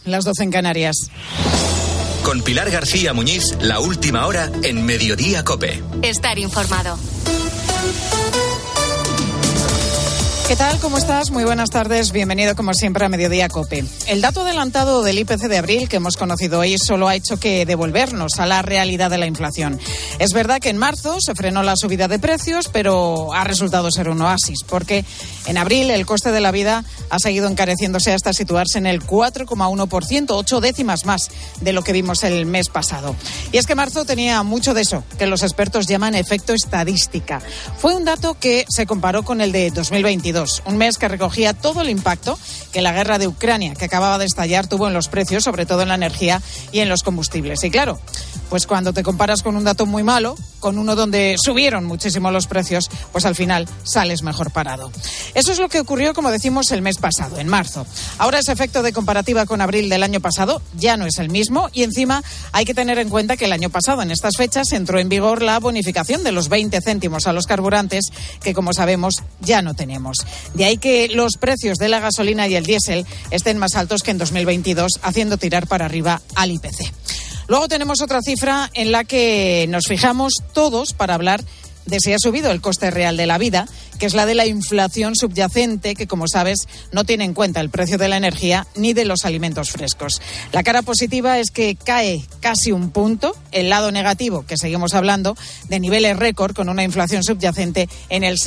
las 12 en Canarias. Con Pilar García Muñiz, la última hora en Mediodía COPE. Estar informado. ¿Qué tal? ¿Cómo estás? Muy buenas tardes. Bienvenido, como siempre, a Mediodía COPE. El dato adelantado del IPC de abril que hemos conocido hoy solo ha hecho que devolvernos a la realidad de la inflación. Es verdad que en marzo se frenó la subida de precios, pero ha resultado ser un oasis, porque en abril el coste de la vida ha seguido encareciéndose hasta situarse en el 4,1%, 8 décimas más de lo que vimos el mes pasado. Y es que marzo tenía mucho de eso, que los expertos llaman efecto estadística. Fue un dato que se comparó con el de 2022. Un mes que recogía todo el impacto que la guerra de Ucrania, que acababa de estallar, tuvo en los precios, sobre todo en la energía y en los combustibles. Y claro, pues cuando te comparas con un dato muy malo, con uno donde subieron muchísimo los precios, pues al final sales mejor parado. Eso es lo que ocurrió, como decimos, el mes pasado, en marzo. Ahora ese efecto de comparativa con abril del año pasado ya no es el mismo y encima hay que tener en cuenta que el año pasado, en estas fechas, entró en vigor la bonificación de los 20 céntimos a los carburantes, que como sabemos ya no tenemos. De ahí que los precios de la gasolina y el diésel estén más altos que en 2022, haciendo tirar para arriba al IPC. Luego tenemos otra cifra en la que nos fijamos todos para hablar de si ha subido el coste real de la vida, que es la de la inflación subyacente, que, como sabes, no tiene en cuenta el precio de la energía ni de los alimentos frescos. La cara positiva es que cae casi un punto, el lado negativo, que seguimos hablando, de niveles récord con una inflación subyacente en el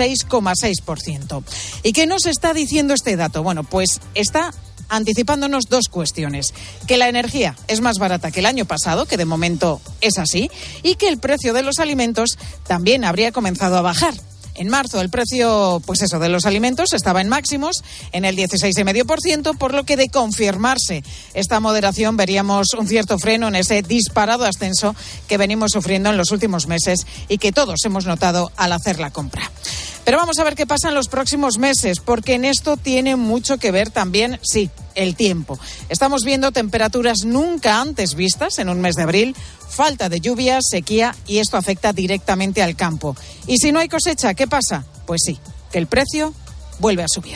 6,6%. ¿Y qué nos está diciendo este dato? Bueno, pues está anticipándonos dos cuestiones: que la energía es más barata que el año pasado, que de momento es así, y que el precio de los alimentos también habría comenzado a bajar. En marzo el precio, pues eso, de los alimentos estaba en máximos, en el 16,5%, por lo que de confirmarse esta moderación veríamos un cierto freno en ese disparado ascenso que venimos sufriendo en los últimos meses y que todos hemos notado al hacer la compra. Pero vamos a ver qué pasa en los próximos meses, porque en esto tiene mucho que ver también, sí, el tiempo. Estamos viendo temperaturas nunca antes vistas en un mes de abril, falta de lluvia, sequía, y esto afecta directamente al campo. Y si no hay cosecha, ¿qué pasa? Pues sí, que el precio vuelve a subir.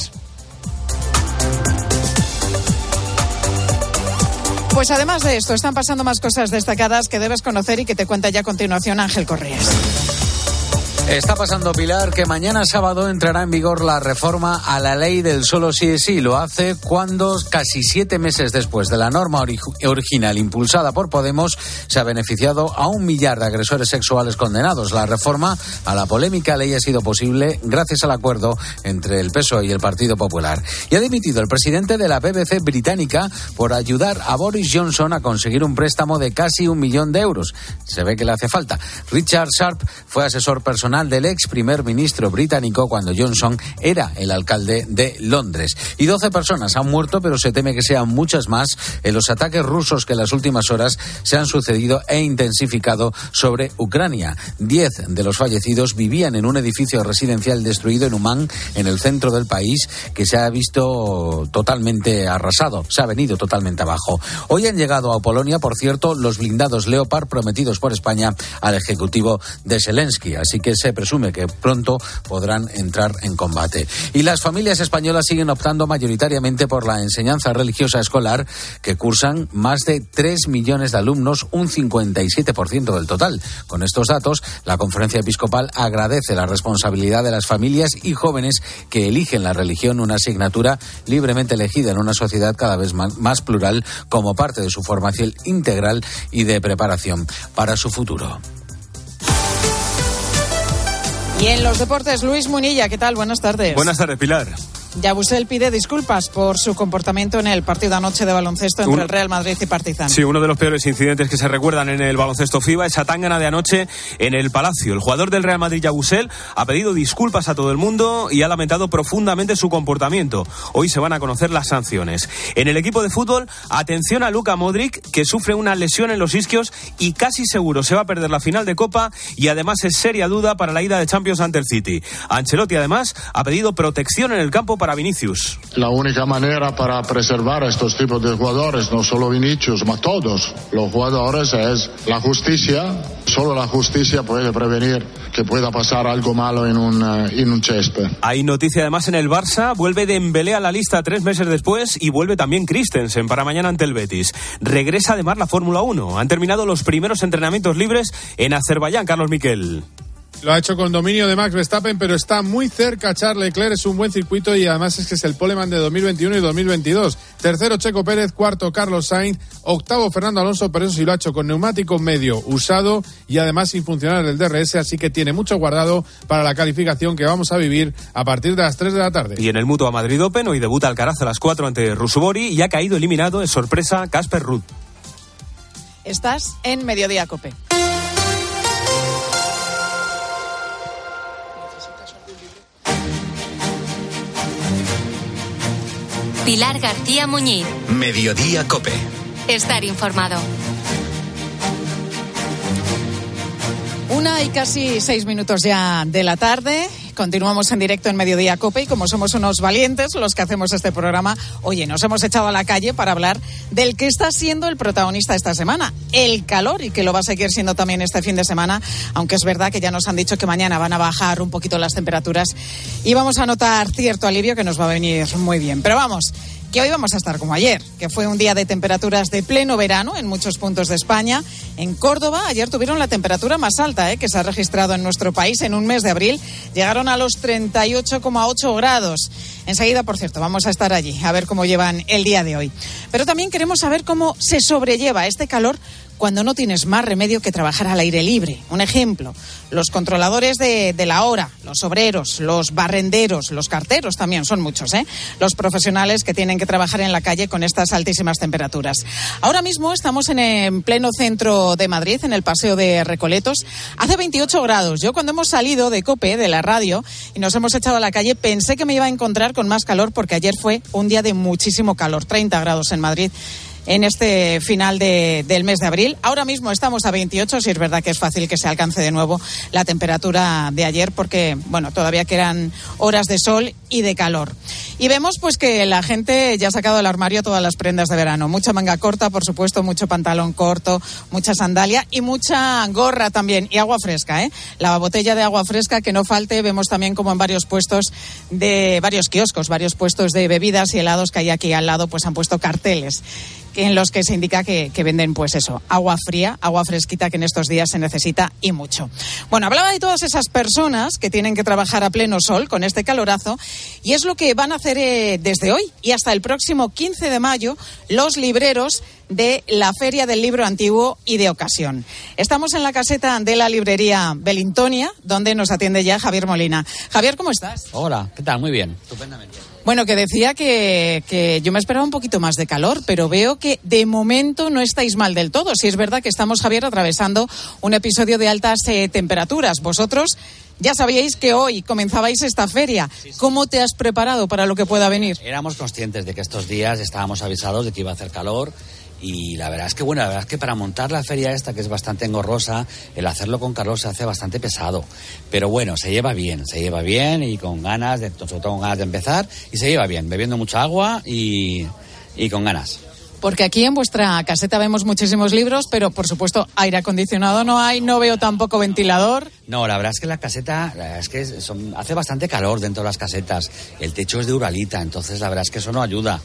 Pues además de esto, están pasando más cosas destacadas que debes conocer y que te cuenta ya a continuación Ángel Correas. Está pasando, Pilar, que mañana sábado entrará en vigor la reforma a la ley del solo sí es sí. Lo hace cuando, casi 7 meses después de la norma original impulsada por Podemos, se ha beneficiado a 1 millar de agresores sexuales condenados. La reforma a la polémica ley ha sido posible gracias al acuerdo entre el PSOE y el Partido Popular. Y ha dimitido el presidente de la BBC británica por ayudar a Boris Johnson a conseguir un préstamo de casi 1 millón de euros. Se ve que le hace falta. Richard Sharp fue asesor personal del ex primer ministro británico cuando Johnson era el alcalde de Londres. Y 12 personas han muerto, pero se teme que sean muchas más en los ataques rusos que en las últimas horas se han sucedido e intensificado sobre Ucrania. 10 de los fallecidos vivían en un edificio residencial destruido en Umán, en el centro del país, que se ha visto totalmente arrasado, se ha venido totalmente abajo. Hoy han llegado a Polonia, por cierto, los blindados Leopard prometidos por España al ejecutivo de Zelensky, así que se presume que pronto podrán entrar en combate. Y las familias españolas siguen optando mayoritariamente por la enseñanza religiosa escolar, que cursan más de 3 millones de alumnos, un 57% del total. Con estos datos, la Conferencia Episcopal agradece la responsabilidad de las familias y jóvenes que eligen la religión, una asignatura libremente elegida en una sociedad cada vez más plural, como parte de su formación integral y de preparación para su futuro. Y en los deportes, Luis Munilla, ¿qué tal? Buenas tardes. Buenas tardes, Pilar. Yabusel pide disculpas por su comportamiento en el partido anoche de baloncesto entre el Real Madrid y Partizan. Sí, uno de los peores incidentes que se recuerdan en el baloncesto FIBA, esa tángana de anoche en el Palacio. El jugador del Real Madrid, Yabusel, ha pedido disculpas a todo el mundo y ha lamentado profundamente su comportamiento. Hoy se van a conocer las sanciones. En el equipo de fútbol, atención a Luka Modric, que sufre una lesión en los isquios y casi seguro se va a perder la final de Copa, y además es seria duda para la ida de Champions ante el City. Ancelotti, además, ha pedido protección en el campo para Vinicius. La única manera para preservar a estos tipos de jugadores, no solo Vinicius, sino todos los jugadores, es la justicia. Solo la justicia puede prevenir que pueda pasar algo malo en un césped. Hay noticia además en el Barça, vuelve Dembélé a la lista 3 meses después y vuelve también Christensen para mañana ante el Betis. Regresa además la Fórmula 1. Han terminado los primeros entrenamientos libres en Azerbaiyán, Carlos Miquel. Lo ha hecho con dominio de Max Verstappen, pero está muy cerca Charles Leclerc. Es un buen circuito y además es que es el poleman de 2021 y 2022. Tercero Checo Pérez, cuarto Carlos Sainz, octavo Fernando Alonso, pero eso sí lo ha hecho con neumático medio usado y además sin funcionar el DRS, así que tiene mucho guardado para la calificación que vamos a vivir a partir de las 3 de la tarde. Y en el Mutua Madrid Open, hoy debuta Alcaraz a las 4 ante Rusubori y ha caído eliminado de sorpresa Casper Ruud. Estás en Mediodía Cope. Pilar García Muñiz. Mediodía Cope. Estar informado. 1:06 ya de la tarde. Continuamos en directo en Mediodía Cope y como somos unos valientes los que hacemos este programa, oye, nos hemos echado a la calle para hablar del que está siendo el protagonista esta semana, el calor, y que lo va a seguir siendo también este fin de semana, aunque es verdad que ya nos han dicho que mañana van a bajar un poquito las temperaturas y vamos a notar cierto alivio que nos va a venir muy bien. Pero vamos, que hoy vamos a estar como ayer, que fue un día de temperaturas de pleno verano en muchos puntos de España. En Córdoba ayer tuvieron la temperatura más alta que se ha registrado en nuestro país en un mes de abril. Llegaron a los 38,8 grados. Enseguida, por cierto, vamos a estar allí a ver cómo llevan el día de hoy. Pero también queremos saber cómo se sobrelleva este calor cuando no tienes más remedio que trabajar al aire libre. Un ejemplo, los controladores de la hora, los obreros, los barrenderos, los carteros también, son muchos, los profesionales que tienen que trabajar en la calle con estas altísimas temperaturas. Ahora mismo estamos en pleno centro de Madrid, en el Paseo de Recoletos. Hace 28 grados. Yo cuando hemos salido de COPE, de la radio, y nos hemos echado a la calle, pensé que me iba a encontrar con más calor porque ayer fue un día de muchísimo calor, 30 grados en Madrid en este final del mes de abril. Ahora mismo estamos a 28, si es verdad que es fácil que se alcance de nuevo la temperatura de ayer porque, bueno, todavía quedan horas de sol y de calor. Y vemos pues que la gente ya ha sacado del armario todas las prendas de verano. Mucha manga corta, por supuesto, mucho pantalón corto, mucha sandalia y mucha gorra también. Y agua fresca, La botella de agua fresca que no falte. Vemos también como en varios puestos de varios kioscos, varios puestos de bebidas y helados que hay aquí al lado, pues han puesto carteles en los que se indica que venden, pues eso, agua fría, agua fresquita que en estos días se necesita y mucho. Bueno, hablaba de todas esas personas que tienen que trabajar a pleno sol con este calorazo y es lo que van a hacer desde hoy y hasta el próximo 15 de mayo los libreros de la Feria del Libro Antiguo y de Ocasión. Estamos en la caseta de la librería Belintonia, donde nos atiende ya Javier Molina. Javier, ¿cómo estás? Hola, ¿qué tal? Muy bien, estupendamente. Bueno, que decía que yo me esperaba un poquito más de calor, pero veo que de momento no estáis mal del todo. Si es verdad que estamos, Javier, atravesando un episodio de altas temperaturas. Vosotros ya sabíais que hoy comenzabais esta feria. ¿Cómo te has preparado para lo que pueda venir? Éramos conscientes de que estos días estábamos avisados de que iba a hacer calor. Y la verdad es que para montar la feria esta, que es bastante engorrosa, el hacerlo con calor se hace bastante pesado. Pero bueno, se lleva bien y con ganas, sobre todo con ganas de empezar, y se lleva bien, bebiendo mucha agua y con ganas. Porque aquí en vuestra caseta vemos muchísimos libros, pero por supuesto aire acondicionado no hay, no veo tampoco ventilador. No, la verdad es que la caseta, hace bastante calor dentro de las casetas. El techo es de uralita, entonces la verdad es que eso no ayuda.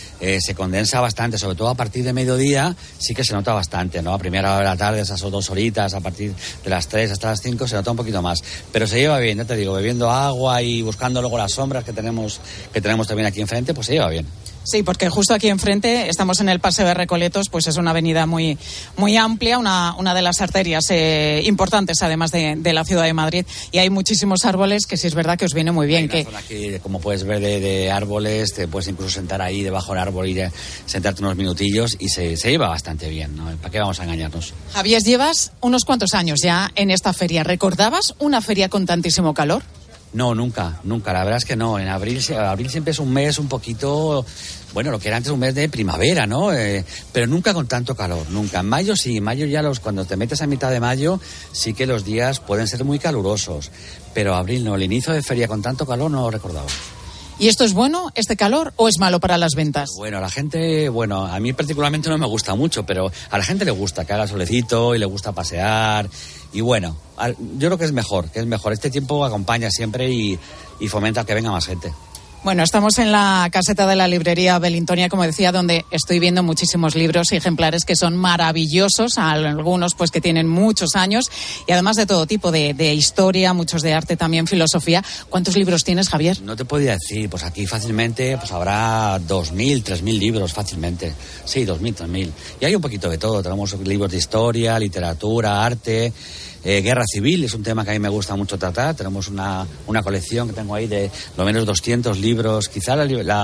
Se condensa bastante, sobre todo a partir de mediodía sí que se nota bastante, ¿no? A primera hora de la tarde, esas 2 horitas, a partir de las 3 hasta las 5 se nota un poquito más, pero se lleva bien, ya te digo, bebiendo agua y buscando luego las sombras que tenemos también aquí enfrente, pues se lleva bien. Sí, porque justo aquí enfrente estamos en el Paseo de Recoletos, pues es una avenida muy, muy amplia, una de las arterias importantes además de la ciudad de Madrid, y hay muchísimos árboles que sí es verdad que os viene muy bien. Hay una zona aquí, como puedes ver, de árboles, te puedes incluso sentar ahí debajo del árbol y sentarte unos minutillos y se lleva bastante bien, ¿no? ¿Para qué vamos a engañarnos? Javier, llevas unos cuantos años ya en esta feria. ¿Recordabas una feria con tantísimo calor? No, nunca, la verdad es que no. En abril siempre es un mes un poquito, bueno, lo que era antes un mes de primavera, ¿no? Pero nunca con tanto calor, nunca. En mayo sí, cuando te metes a mitad de mayo, sí que los días pueden ser muy calurosos. Pero abril no, el inicio de feria con tanto calor no lo recordaba. ¿Y esto es bueno, este calor, o es malo para las ventas? Bueno, la gente, a mí particularmente no me gusta mucho, pero a la gente le gusta que haga solecito y le gusta pasear. Y bueno, yo creo que es mejor. Este tiempo acompaña siempre y fomenta que venga más gente. Bueno, estamos en la caseta de la librería Belintonia, como decía, donde estoy viendo muchísimos libros y ejemplares que son maravillosos, algunos pues que tienen muchos años y además de todo tipo de historia, muchos de arte, también filosofía. ¿Cuántos libros tienes, Javier? No te podía decir, pues aquí fácilmente pues habrá 2.000, 3.000 libros fácilmente. Sí, 2.000, 3.000. Y hay un poquito de todo, tenemos libros de historia, literatura, arte... guerra civil es un tema que a mí me gusta mucho tratar. Tenemos una colección que tengo ahí de lo menos 200 libros, quizá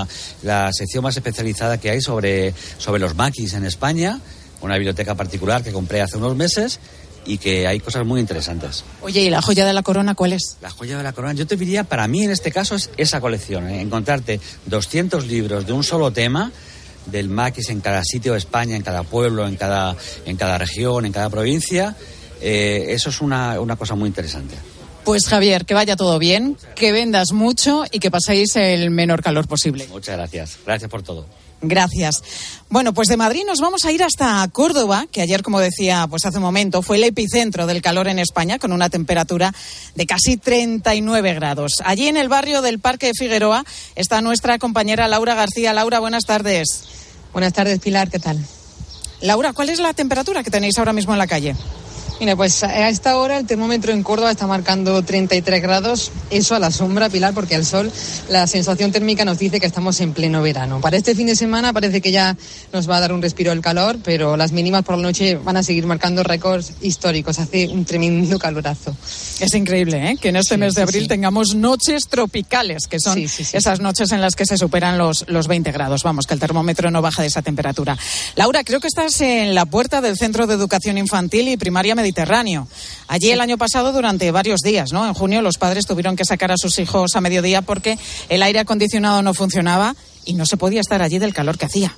la sección más especializada que hay sobre los maquis en España, una biblioteca particular que compré hace unos meses y que hay cosas muy interesantes. Oye, ¿y la joya de la corona cuál es? La joya de la corona, yo te diría, para mí en este caso es esa colección, encontrarte 200 libros de un solo tema, del maquis en cada sitio de España, en cada pueblo, en cada región, en cada provincia. Eso es una cosa muy interesante. Pues Javier, que vaya todo bien, que vendas mucho y que paséis el menor calor posible. Muchas gracias. Gracias por todo. Gracias. Bueno, pues de Madrid nos vamos a ir hasta Córdoba, que ayer, como decía, pues hace un momento, fue el epicentro del calor en España, con una temperatura de casi 39 grados. Allí en el barrio del Parque de Figueroa está nuestra compañera Laura García. Laura, buenas tardes. Buenas tardes, Pilar, ¿qué tal? Laura, ¿cuál es la temperatura que tenéis ahora mismo en la calle? Mira, pues a esta hora el termómetro en Córdoba está marcando 33 grados, eso a la sombra, Pilar, porque al sol la sensación térmica nos dice que estamos en pleno verano. Para este fin de semana parece que ya nos va a dar un respiro el calor, pero las mínimas por la noche van a seguir marcando récords históricos, hace un tremendo calorazo. Es increíble, que en este mes de abril tengamos noches tropicales, que son esas noches en las que se superan los 20 grados. Vamos, que el termómetro no baja de esa temperatura. Laura, creo que estás en la puerta del Centro de Educación Infantil y Primaria Mediterráneo. Allí el año pasado, durante varios días, ¿no? En junio, los padres tuvieron que sacar a sus hijos a mediodía porque el aire acondicionado no funcionaba y no se podía estar allí del calor que hacía.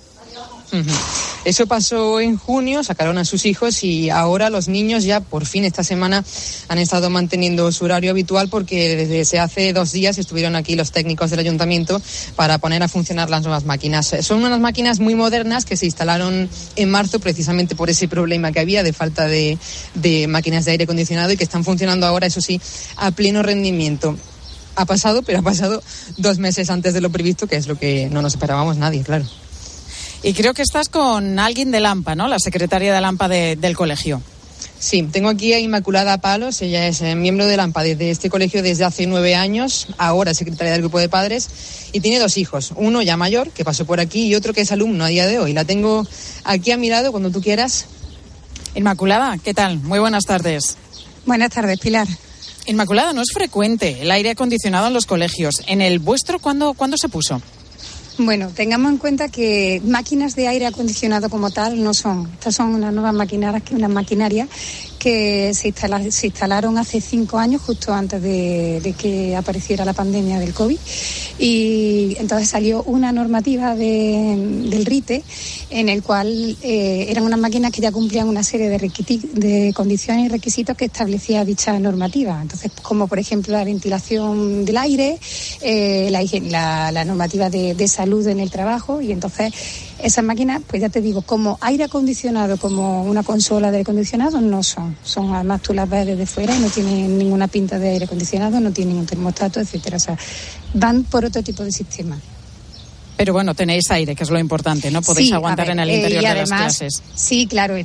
Eso pasó en junio, sacaron a sus hijos y ahora los niños ya por fin esta semana han estado manteniendo su horario habitual porque desde hace 2 días estuvieron aquí los técnicos del ayuntamiento para poner a funcionar las nuevas máquinas. Son unas máquinas muy modernas que se instalaron en marzo precisamente por ese problema que había de falta de máquinas de aire acondicionado y que están funcionando ahora, eso sí, a pleno rendimiento. Ha pasado 2 meses antes de lo previsto, que es lo que no nos esperábamos nadie, claro. Y creo que estás con alguien de AMPA, ¿no? La secretaria de AMPA del colegio. Sí, tengo aquí a Inmaculada Palos, ella es miembro de AMPA desde este colegio desde hace 9 años, ahora secretaria del grupo de padres, y tiene 2 hijos, uno ya mayor, que pasó por aquí, y otro que es alumno a día de hoy. La tengo aquí a mi lado cuando tú quieras. Inmaculada, ¿qué tal? Muy buenas tardes. Buenas tardes, Pilar. Inmaculada, no es frecuente el aire acondicionado en los colegios. ¿En el vuestro cuándo se puso? Bueno, tengamos en cuenta que máquinas de aire acondicionado como tal no son. Estas son unas nuevas maquinarias que se instalaron hace 5 años, justo antes de que apareciera la pandemia del COVID. Y entonces salió una normativa del RITE en el cual eran unas máquinas que ya cumplían una serie de condiciones y requisitos que establecía dicha normativa. Entonces, como por ejemplo la ventilación del aire, la normativa de salud en el trabajo, y entonces esas máquinas, pues ya te digo, como aire acondicionado, como una consola de aire acondicionado, no son. Además tú las ves desde fuera y no tienen ninguna pinta de aire acondicionado, no tienen un termostato, etcétera. O sea, van por otro tipo de sistema. Pero bueno, tenéis aire, que es lo importante, ¿no? Podéis aguantar en el interior de las clases. Sí, claro,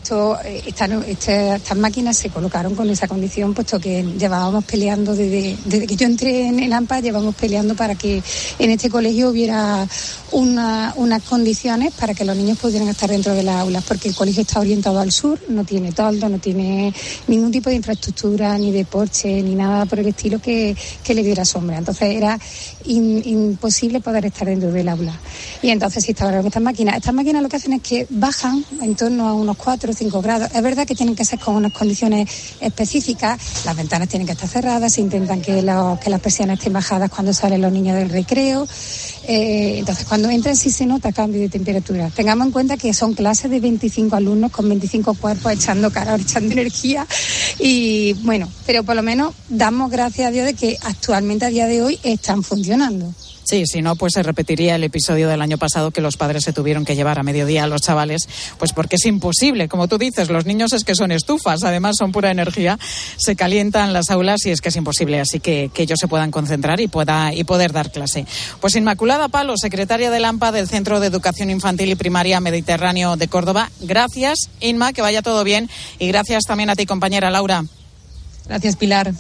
estas máquinas se colocaron con esa condición, puesto que llevábamos peleando desde que yo entré en el AMPA, llevamos peleando para que en este colegio hubiera unas condiciones para que los niños pudieran estar dentro de las aulas, porque el colegio está orientado al sur, no tiene toldo, no tiene ningún tipo de infraestructura, ni de porche, ni nada por el estilo que le diera sombra. Entonces era imposible poder estar dentro del aula. Y entonces se instalaron estas máquinas. Estas máquinas lo que hacen es que bajan en torno a unos 4 o 5 grados. Es verdad que tienen que ser con unas condiciones específicas. Las ventanas tienen que estar cerradas. Se intentan que las persianas estén bajadas cuando salen los niños del recreo. Entonces, cuando entran sí se nota cambio de temperatura. Tengamos en cuenta que son clases de 25 alumnos con 25 cuerpos echando calor, echando energía. Y bueno, pero por lo menos damos gracias a Dios de que actualmente a día de hoy están funcionando. Sí, si no, pues se repetiría el episodio del año pasado que los padres se tuvieron que llevar a mediodía a los chavales, pues porque es imposible. Como tú dices, los niños es que son estufas, además son pura energía, se calientan las aulas y es que es imposible, así que ellos se puedan concentrar y poder dar clase. Pues Inmaculada Palo, secretaria del AMPA del Centro de Educación Infantil y Primaria Mediterráneo de Córdoba. Gracias, Inma, que vaya todo bien, y gracias también a ti, compañera Laura. Gracias, Pilar.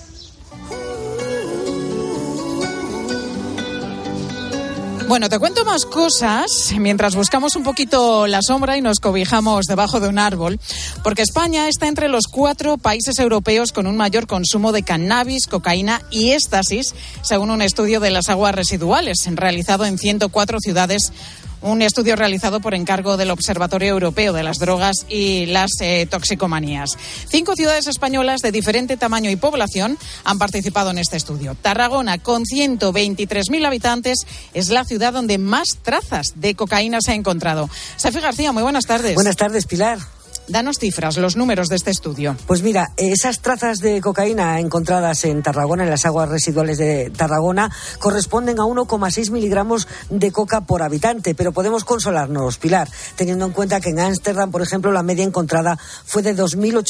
Bueno, te cuento más cosas mientras buscamos un poquito la sombra y nos cobijamos debajo de un árbol, porque España está entre los 4 países europeos con un mayor consumo de cannabis, cocaína y éxtasis, según un estudio de las aguas residuales realizado en 104 ciudades. Un estudio realizado por encargo del Observatorio Europeo de las Drogas y las Toxicomanías. 5 ciudades españolas de diferente tamaño y población han participado en este estudio. Tarragona, con 123.000 habitantes, es la ciudad donde más trazas de cocaína se ha encontrado. Sefi García, muy buenas tardes. Buenas tardes, Pilar. Danos cifras, los números de este estudio. Pues mira, esas trazas de cocaína encontradas en Tarragona, en las aguas residuales de Tarragona, corresponden a 1,6 miligramos de coca por habitante. Pero podemos consolarnos, Pilar, teniendo en cuenta que en Ámsterdam, por ejemplo, la media encontrada fue de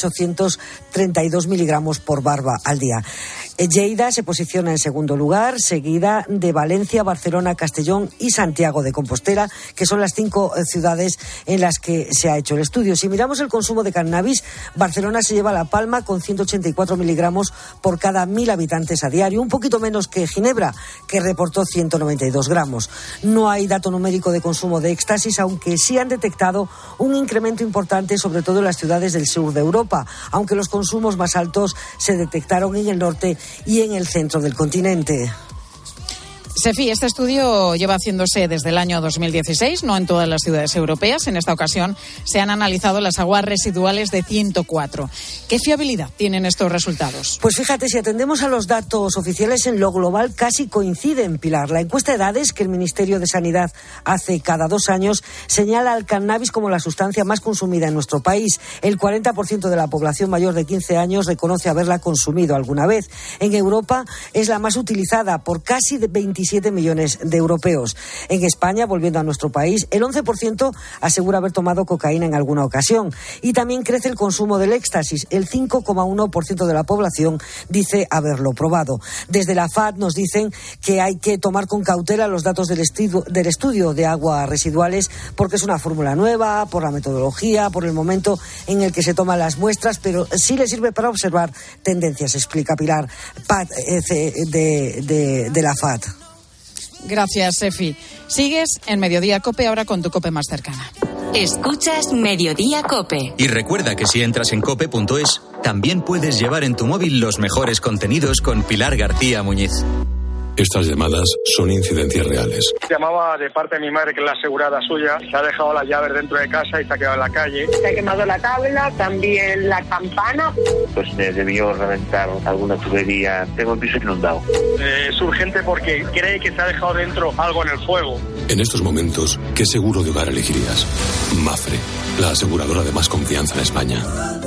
2.832 miligramos por barba al día. Lleida se posiciona en segundo lugar, seguida de Valencia, Barcelona, Castellón y Santiago de Compostela, que son las 5 ciudades en las que se ha hecho el estudio. Si miramos el consumo de cannabis, Barcelona se lleva la palma con 184 miligramos por cada 1.000 habitantes a diario, un poquito menos que Ginebra, que reportó 192 gramos. No hay dato numérico de consumo de éxtasis, aunque sí han detectado un incremento importante, sobre todo en las ciudades del sur de Europa, aunque los consumos más altos se detectaron en el norte y en el centro del continente. Sefi, este estudio lleva haciéndose desde el año 2016, no en todas las ciudades europeas. En esta ocasión se han analizado las aguas residuales de 104. ¿Qué fiabilidad tienen estos resultados? Pues fíjate, si atendemos a los datos oficiales, en lo global casi coinciden, Pilar. La encuesta de edades que el Ministerio de Sanidad hace cada 2 años señala al cannabis como la sustancia más consumida en nuestro país. El 40% de la población mayor de 15 años reconoce haberla consumido alguna vez. En Europa es la más utilizada por casi 27 millones de europeos. En España, volviendo a nuestro país, el 11% asegura haber tomado cocaína en alguna ocasión. Y también crece el consumo del éxtasis. El 5,1% de la población dice haberlo probado. Desde la FAD nos dicen que hay que tomar con cautela los datos del estudio de aguas residuales, porque es una fórmula nueva, por la metodología, por el momento en el que se toman las muestras, pero sí le sirve para observar tendencias, explica Pilar de la FAD. Gracias, Sefi. Sigues en Mediodía COPE, ahora con tu COPE más cercana. Escuchas Mediodía COPE. Y recuerda que si entras en cope.es, también puedes llevar en tu móvil los mejores contenidos con Pilar García Muñiz. Estas llamadas son incidencias reales. Llamaba de parte de mi madre, que es la asegurada suya. Se ha dejado las llaves dentro de casa y se ha quedado en la calle. Se ha quemado la tabla, también la campana. Pues debió reventar alguna tubería. Tengo el piso inundado. Es urgente porque cree que se ha dejado dentro algo en el fuego. En estos momentos, ¿qué seguro de hogar elegirías? Mafre, la aseguradora de más confianza en España.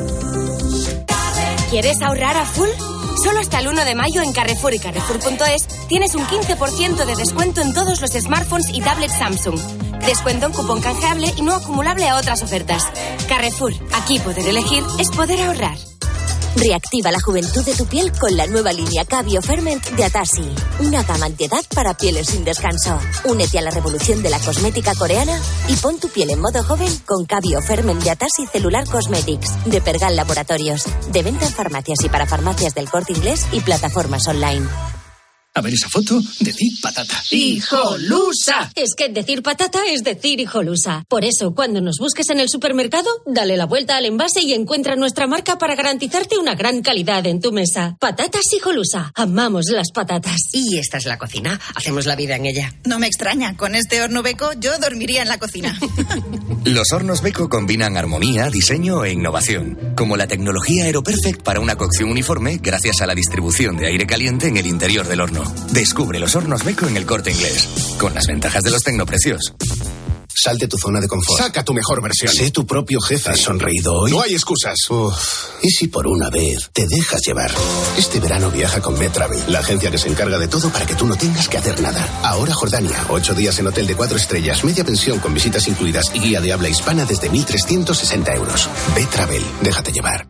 ¿Quieres ahorrar a full? Solo hasta el 1 de mayo en Carrefour y Carrefour.es tienes un 15% de descuento en todos los smartphones y tablets Samsung. Descuento en cupón canjeable y no acumulable a otras ofertas. Carrefour, aquí poder elegir es poder ahorrar. Reactiva la juventud de tu piel con la nueva línea Cabio Ferment de Atasi. Una gama antiedad para pieles sin descanso. Únete a la revolución de la cosmética coreana y pon tu piel en modo joven con Cabio Ferment de Atasi Cellular Cosmetics de Pergal Laboratorios. De venta en farmacias y para farmacias del Corte Inglés y plataformas online. A ver esa foto, decir patata. ¡Hijolusa! Es que decir patata es decir hijolusa. Por eso, cuando nos busques en el supermercado, dale la vuelta al envase y encuentra nuestra marca para garantizarte una gran calidad en tu mesa. Patatas Hijolusa. Amamos las patatas. Y esta es la cocina. Hacemos la vida en ella. No me extraña. Con este horno Beko yo dormiría en la cocina. Los hornos Beko combinan armonía, diseño e innovación. Como la tecnología AeroPerfect para una cocción uniforme gracias a la distribución de aire caliente en el interior del horno. Descubre los hornos Beko en el Corte Inglés, con las ventajas de los tecnoprecios. Sal de tu zona de confort. Saca tu mejor versión. Sé tu propio jefe. ¿Has sonreído hoy? No hay excusas. ¿Y si por una vez te dejas llevar? Este verano viaja con MedTravel, la agencia que se encarga de todo para que tú no tengas que hacer nada. Ahora Jordania, 8 días en hotel de 4 estrellas, media pensión con visitas incluidas y guía de habla hispana desde 1.360 euros. MedTravel, déjate llevar.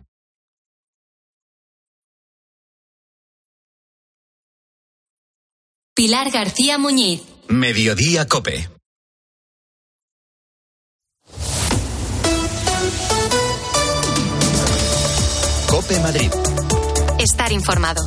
Pilar García Muñiz. Mediodía COPE. COPE Madrid. Estar informado.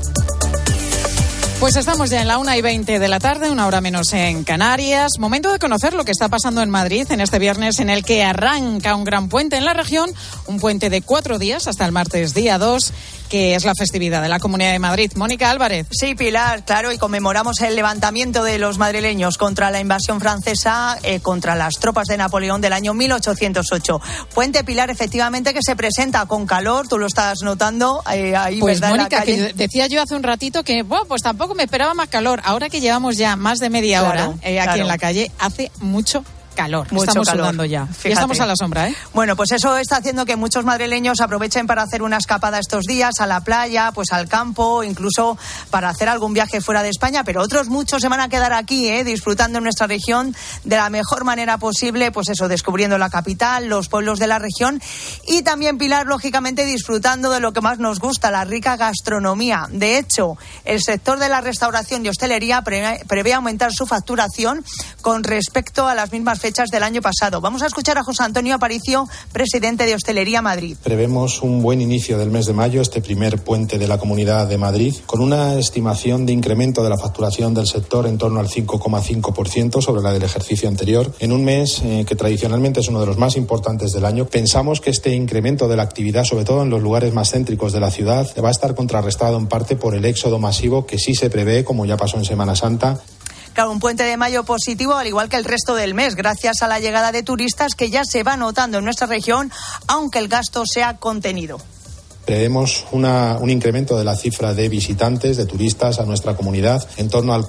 Pues estamos ya en la 1:20 de la tarde, una hora menos en Canarias. Momento de conocer lo que está pasando en Madrid en este viernes en el que arranca un gran puente en la región, un puente de 4 días hasta el martes día 2, que es la festividad de la Comunidad de Madrid. Mónica Álvarez. Sí, Pilar, claro, y conmemoramos el levantamiento de los madrileños contra la invasión francesa, contra las tropas de Napoleón del año 1808. Puente, Pilar, efectivamente, que se presenta con calor, tú lo estás notando ahí, pues, ¿verdad? Mónica, en la calle. que decía yo hace un ratito que, bueno, pues tampoco me esperaba más calor. Ahora que llevamos ya más de media hora aquí en la calle, hace mucho calor. Estamos sudando ya. Fíjate. Y estamos a la sombra, ¿eh? Bueno, pues eso está haciendo que muchos madrileños aprovechen para hacer una escapada estos días a la playa, pues al campo, incluso para hacer algún viaje fuera de España, pero otros muchos se van a quedar aquí, disfrutando en nuestra región de la mejor manera posible, pues eso, descubriendo la capital, los pueblos de la región y también, Pilar, lógicamente disfrutando de lo que más nos gusta, la rica gastronomía. De hecho, el sector de la restauración y hostelería prevé aumentar su facturación con respecto a las mismas fechas del año pasado. Vamos a escuchar a José Antonio Aparicio, presidente de Hostelería Madrid. Prevemos un buen inicio del mes de mayo, este primer puente de la Comunidad de Madrid, con una estimación de incremento de la facturación del sector en torno al 5,5% sobre la del ejercicio anterior, en un mes que tradicionalmente es uno de los más importantes del año. Pensamos que este incremento de la actividad, sobre todo en los lugares más céntricos de la ciudad, va a estar contrarrestado en parte por el éxodo masivo que sí se prevé, como ya pasó en Semana Santa. Claro, un puente de mayo positivo, al igual que el resto del mes, gracias a la llegada de turistas que ya se va notando en nuestra región, aunque el gasto sea contenido. Prevemos un incremento de la cifra de visitantes, de turistas a nuestra comunidad, en torno al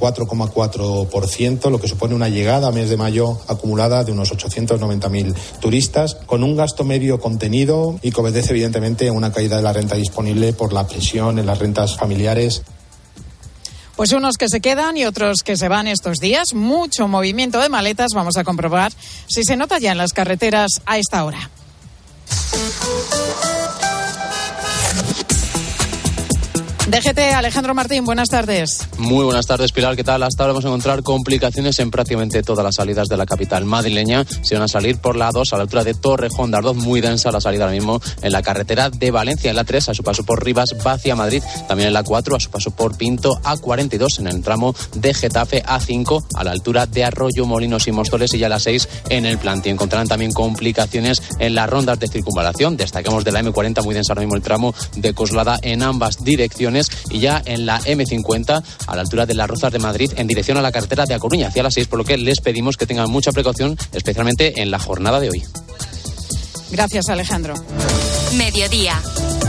4,4%, lo que supone una llegada a mes de mayo acumulada de unos 890.000 turistas, con un gasto medio contenido y que obedece evidentemente a una caída de la renta disponible por la presión en las rentas familiares. Pues unos que se quedan y otros que se van estos días. Mucho movimiento de maletas. Vamos a comprobar si se nota ya en las carreteras a esta hora. DGT, Alejandro Martín, buenas tardes. Muy buenas tardes, Pilar, ¿qué tal? Hasta ahora vamos a encontrar complicaciones en prácticamente todas las salidas de la capital madrileña. Se van a salir por la A2 a la altura de Torrejón de Ardoz, muy densa la salida ahora mismo en la carretera de Valencia, en la 3 a su paso por Rivas, va hacia Madrid, también en la 4 a su paso por Pinto, A42 en el tramo de Getafe, A5 a la altura de Arroyo, Molinos y Móstoles y ya a la 6 en el Plantío. Encontrarán también complicaciones en las rondas de circunvalación. Destacamos de la M40, muy densa ahora mismo el tramo de Coslada en ambas direcciones. Y ya en la M50 a la altura de Las Rozas de Madrid en dirección a la carretera de A Coruña hacia las 6, por lo que les pedimos que tengan mucha precaución, especialmente en la jornada de hoy. Gracias, Alejandro. Mediodía.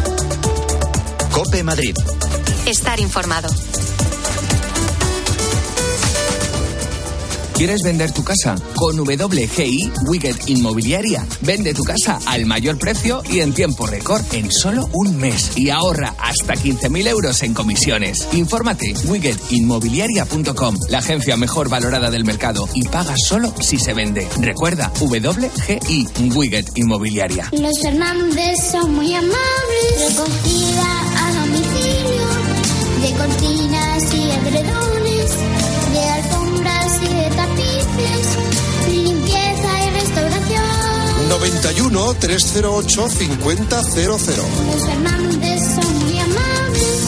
COPE Madrid. Estar informado. ¿Quieres vender tu casa? Con WGI Wicked Inmobiliaria. Vende tu casa al mayor precio y en tiempo récord, en solo un mes. Y ahorra hasta 15.000 euros en comisiones. Infórmate, wickedinmobiliaria.com, la agencia mejor valorada del mercado. Y paga solo si se vende. Recuerda, WGI Wicked Inmobiliaria. Los Fernández son muy amables. Recogida a domicilio de cortinas y edredones, de alfombras y de tapices, limpieza y restauración. 91 308 5000. Los Fernández son muy amables.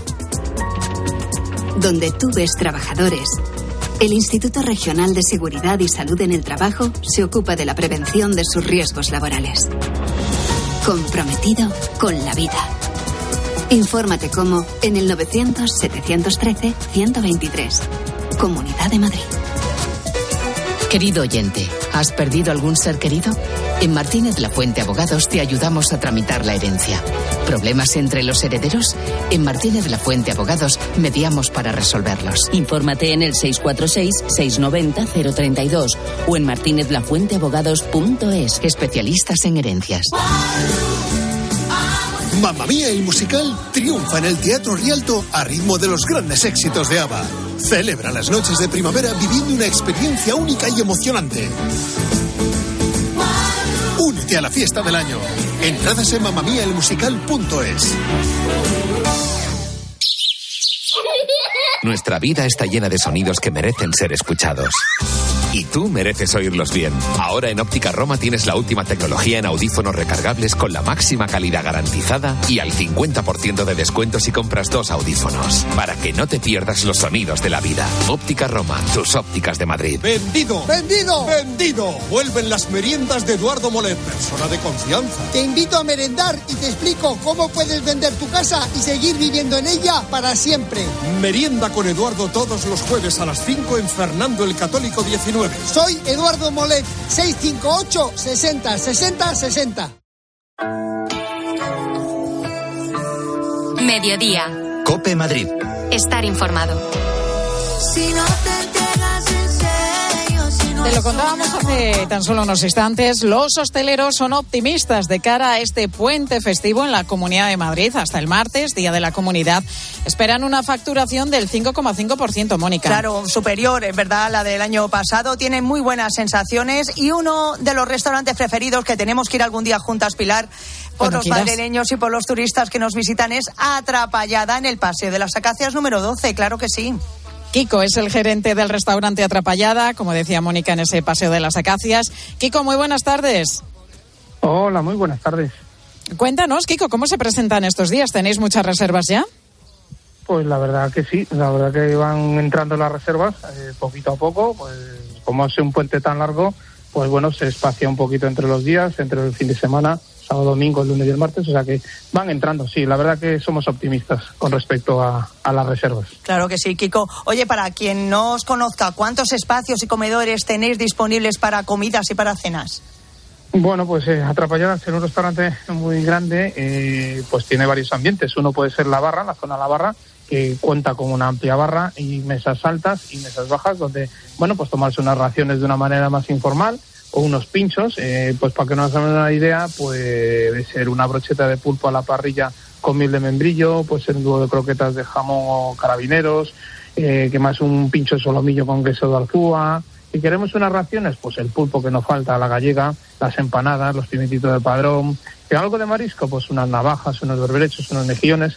Donde tú ves trabajadores, el Instituto Regional de Seguridad y Salud en el Trabajo se ocupa de la prevención de sus riesgos laborales. Comprometido con la vida. Infórmate cómo en el 900-713-123. Comunidad de Madrid. Querido oyente, ¿has perdido algún ser querido? En Martínez La Fuente Abogados te ayudamos a tramitar la herencia. ¿Problemas entre los herederos? En Martínez La Fuente Abogados mediamos para resolverlos. Infórmate en el 646-690-032 o en martinezlafuenteabogados.es. Especialistas en herencias. Mamma Mía, el musical, triunfa en el Teatro Rialto a ritmo de los grandes éxitos de ABBA. Celebra las noches de primavera viviendo una experiencia única y emocionante. Únete a la fiesta del año. Entradas en mamamiaelmusical.es. Nuestra vida está llena de sonidos que merecen ser escuchados. Y tú mereces oírlos bien. Ahora en Óptica Roma tienes la última tecnología en audífonos recargables con la máxima calidad garantizada y al 50% de descuento si compras 2 audífonos. Para que no te pierdas los sonidos de la vida. Óptica Roma, tus ópticas de Madrid. ¡Vendido! ¡Vendido! ¡Vendido! Vuelven las meriendas de Eduardo Molet, persona de confianza. Te invito a merendar y te explico cómo puedes vender tu casa y seguir viviendo en ella para siempre. Merienda con Eduardo todos los jueves a las 5 en Fernando el Católico 19. Soy Eduardo Molet, 658 60 60 60. Mediodía. COPE Madrid. Estar informado. Si no te entregas en serio, si no Te lo contábamos hace tan solo unos instantes, los hosteleros son optimistas de cara a este puente festivo en la Comunidad de Madrid. Hasta el martes, Día de la Comunidad, esperan una facturación del 5,5%, Mónica. Claro, superior, es verdad, a la del año pasado. Tienen muy buenas sensaciones y uno de los restaurantes preferidos que tenemos que ir algún día juntas, Pilar, por los madrileños y por los turistas que nos visitan, es Atrapallada en el Paseo de las Acacias número 12, claro que sí. Kiko es el gerente del restaurante Atrapallada, como decía Mónica, en ese Paseo de las Acacias. Kiko, muy buenas tardes. Hola, muy buenas tardes. Cuéntanos, Kiko, ¿cómo se presentan estos días? ¿Tenéis muchas reservas ya? Pues la verdad que sí, la verdad que van entrando las reservas poquito a poco, pues como hace un puente tan largo, pues bueno, se espacia un poquito entre los días, entre el fin de semana, sábado, domingo, el lunes y el martes, o sea que van entrando, sí, la verdad que somos optimistas con respecto a las reservas. Claro que sí, Kiko. Oye, para quien no os conozca, ¿cuántos espacios y comedores tenéis disponibles para comidas y para cenas? Bueno, pues Atrapallada, al ser un restaurante muy grande, pues tiene varios ambientes. Uno puede ser la barra, la zona de la barra, que cuenta con una amplia barra y mesas altas y mesas bajas, donde, bueno, pues tomarse unas raciones de una manera más informal, o unos pinchos, pues para que nos hagan una idea, puede ser una brocheta de pulpo a la parrilla con miel de membrillo, puede ser un dúo de croquetas de jamón o carabineros, que más un pincho de solomillo con queso de Arzúa. Si queremos unas raciones, pues el pulpo que nos falta, la gallega, las empanadas, los pimentitos de padrón, que algo de marisco, pues unas navajas, unos berberechos, unos mejillones.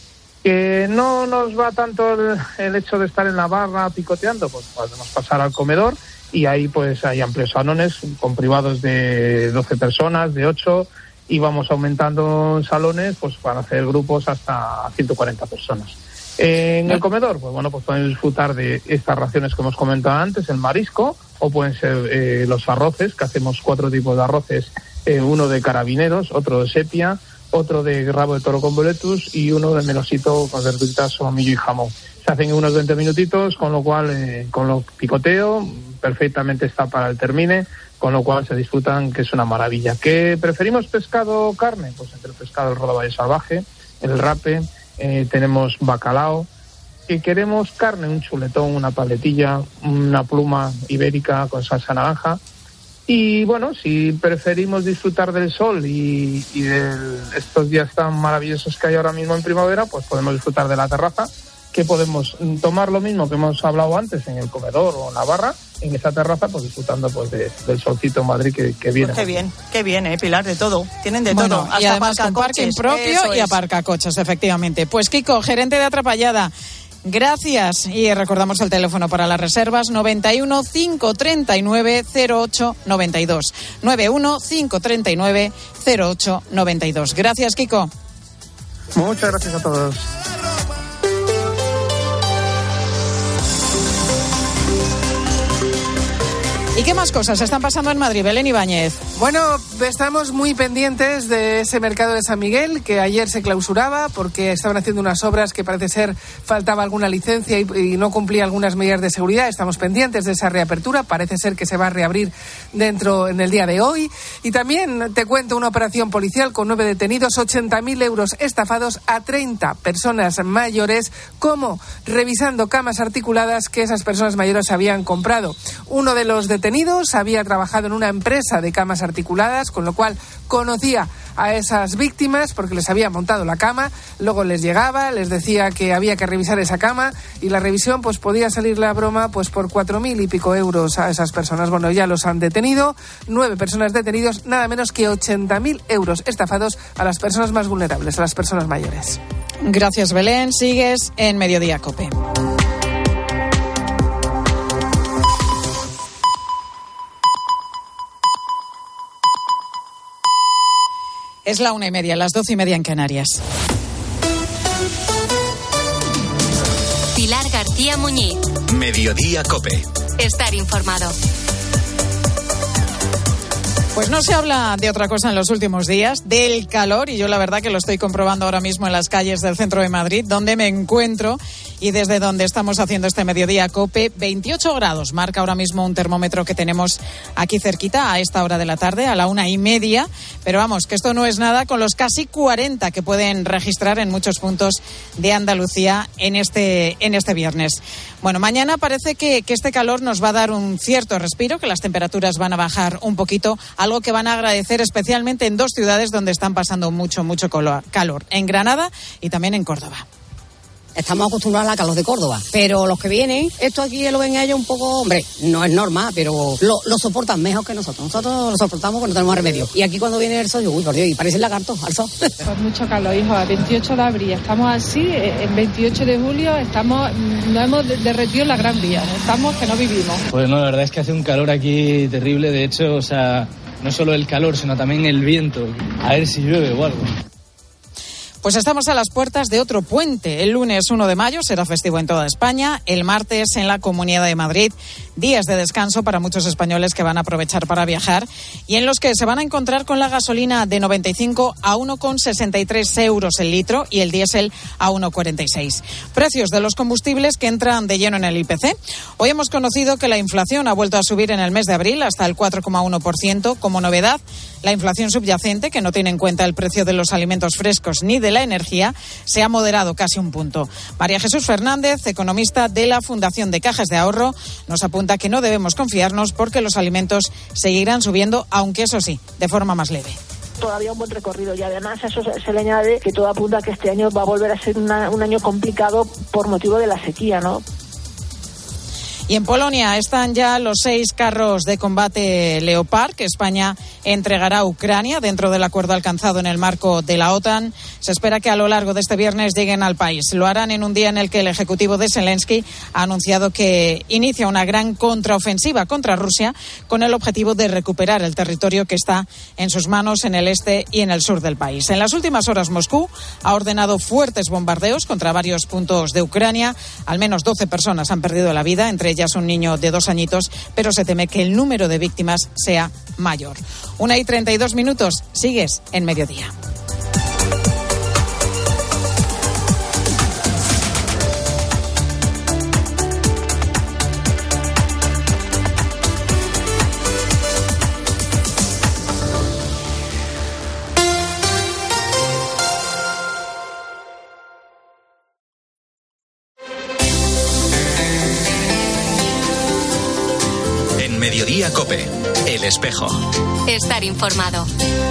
Que no nos va tanto el hecho de estar en la barra picoteando, pues podemos pasar al comedor y ahí pues hay amplios salones con privados de 12 personas, de 8, y vamos aumentando en salones pues para hacer grupos hasta 140 personas. En el comedor, pues bueno, pues pueden disfrutar de estas raciones que hemos comentado antes, el marisco, o pueden ser los arroces, que hacemos 4 tipos de arroces, uno de carabineros, otro de sepia, otro de rabo de toro con boletus y uno de melosito con verduritas, solomillo y jamón. Se hacen en unos 20 minutitos, con lo cual, con lo picoteo, perfectamente está para el termine, con lo cual se disfrutan, que es una maravilla. ¿Qué preferimos, pescado o carne? Pues entre el pescado, el rodaballo salvaje, el rape, tenemos bacalao. Si queremos carne, un chuletón, una paletilla, una pluma ibérica con salsa naranja. Y bueno, si preferimos disfrutar del sol y de estos días tan maravillosos que hay ahora mismo en primavera, pues podemos disfrutar de la terraza, que podemos tomar lo mismo que hemos hablado antes en el comedor o en la barra, en esa terraza, pues disfrutando pues del solcito en Madrid que viene. Pues qué bien, Pilar, de todo. Tienen de bueno, todo. Y hasta además con parking propio y aparcacoches, efectivamente. Pues Kiko, gerente de Atrapallada, gracias. Y recordamos el teléfono para las reservas: 91 539 08 92. 91 539 08 92. Gracias, Kiko. Muchas gracias a todos. ¿Y qué más cosas están pasando en Madrid, Belén Ibáñez? Bueno, estamos muy pendientes de ese mercado de San Miguel, que ayer se clausuraba porque estaban haciendo unas obras que parece ser faltaba alguna licencia y no cumplía algunas medidas de seguridad. Estamos pendientes de esa reapertura, parece ser que se va a reabrir en el día de hoy. Y también te cuento una operación policial con 9 detenidos, 80.000 euros estafados a 30 personas mayores, como revisando camas articuladas que esas personas mayores habían comprado. Uno de los detenidos había trabajado en una empresa de camas articuladas, con lo cual conocía a esas víctimas porque les había montado la cama, luego les llegaba, les decía que había que revisar esa cama y la revisión pues podía salir la broma pues por 4.000 y pico euros a esas personas. Bueno, ya los han detenido, 9 personas detenidos, nada menos que 80.000 euros estafados a las personas más vulnerables, a las personas mayores. Gracias, Belén. Sigues en Mediodía COPE. Es la 1:30, las 12:30 en Canarias. Pilar García Muñiz. Mediodía COPE. Estar informado. Pues no se habla de otra cosa en los últimos días, del calor, y yo la verdad que lo estoy comprobando ahora mismo en las calles del centro de Madrid, donde me encuentro y desde donde estamos haciendo este Mediodía COPE. 28 grados marca ahora mismo un termómetro que tenemos aquí cerquita a esta hora de la tarde, a la 1:30, pero vamos, que esto no es nada con los casi 40 que pueden registrar en muchos puntos de Andalucía en este viernes. Bueno, mañana parece que este calor nos va a dar un cierto respiro, que las temperaturas van a bajar un poquito, algo que van a agradecer especialmente en 2 ciudades donde están pasando mucho calor, en Granada y también en Córdoba. Estamos acostumbrados a la calor de Córdoba, pero los que vienen, esto aquí lo ven a ellos un poco, hombre, no es normal, pero lo soportan mejor que nosotros. Nosotros lo soportamos porque no tenemos remedio. Y aquí cuando viene el sol, uy, por Dios, y parece el lagarto al sol. Pues mucho calor, hijo, a 28 de abril estamos así, en 28 de julio nos hemos derretido en la Gran Vía, estamos que no vivimos. Pues no, la verdad es que hace un calor aquí terrible, de hecho, o sea, no solo el calor, sino también el viento, a ver si llueve o algo. Pues estamos a las puertas de otro puente. El lunes 1 de mayo será festivo en toda España, el martes en la Comunidad de Madrid, días de descanso para muchos españoles que van a aprovechar para viajar y en los que se van a encontrar con la gasolina de 95 a 1,63 euros el litro y el diésel a 1,46. Precios de los combustibles que entran de lleno en el IPC. Hoy hemos conocido que la inflación ha vuelto a subir en el mes de abril hasta el 4,1%. Como novedad, la inflación subyacente, que no tiene en cuenta el precio de los alimentos frescos ni de la energía, se ha moderado casi un punto. María Jesús Fernández, economista de la Fundación de Cajas de Ahorro, nos apunta que no debemos confiarnos porque los alimentos seguirán subiendo, aunque eso sí, de forma más leve. Todavía un buen recorrido y además eso se le añade que todo apunta a que este año va a volver a ser un año complicado por motivo de la sequía, ¿no? Y en Polonia están ya los 6 carros de combate Leopard que España entregará a Ucrania dentro del acuerdo alcanzado en el marco de la OTAN. Se espera que a lo largo de este viernes lleguen al país. Lo harán en un día en el que el ejecutivo de Zelensky ha anunciado que inicia una gran contraofensiva contra Rusia con el objetivo de recuperar el territorio que está en sus manos en el este y en el sur del país. En las últimas horas Moscú ha ordenado fuertes bombardeos contra varios puntos de Ucrania. Al menos 12 personas han perdido la vida, entre ellas un niño de 2 añitos, pero se teme que el número de víctimas sea mayor. 1:32, sigues en Mediodía. Mediodía COPE, El Espejo. Estar informado.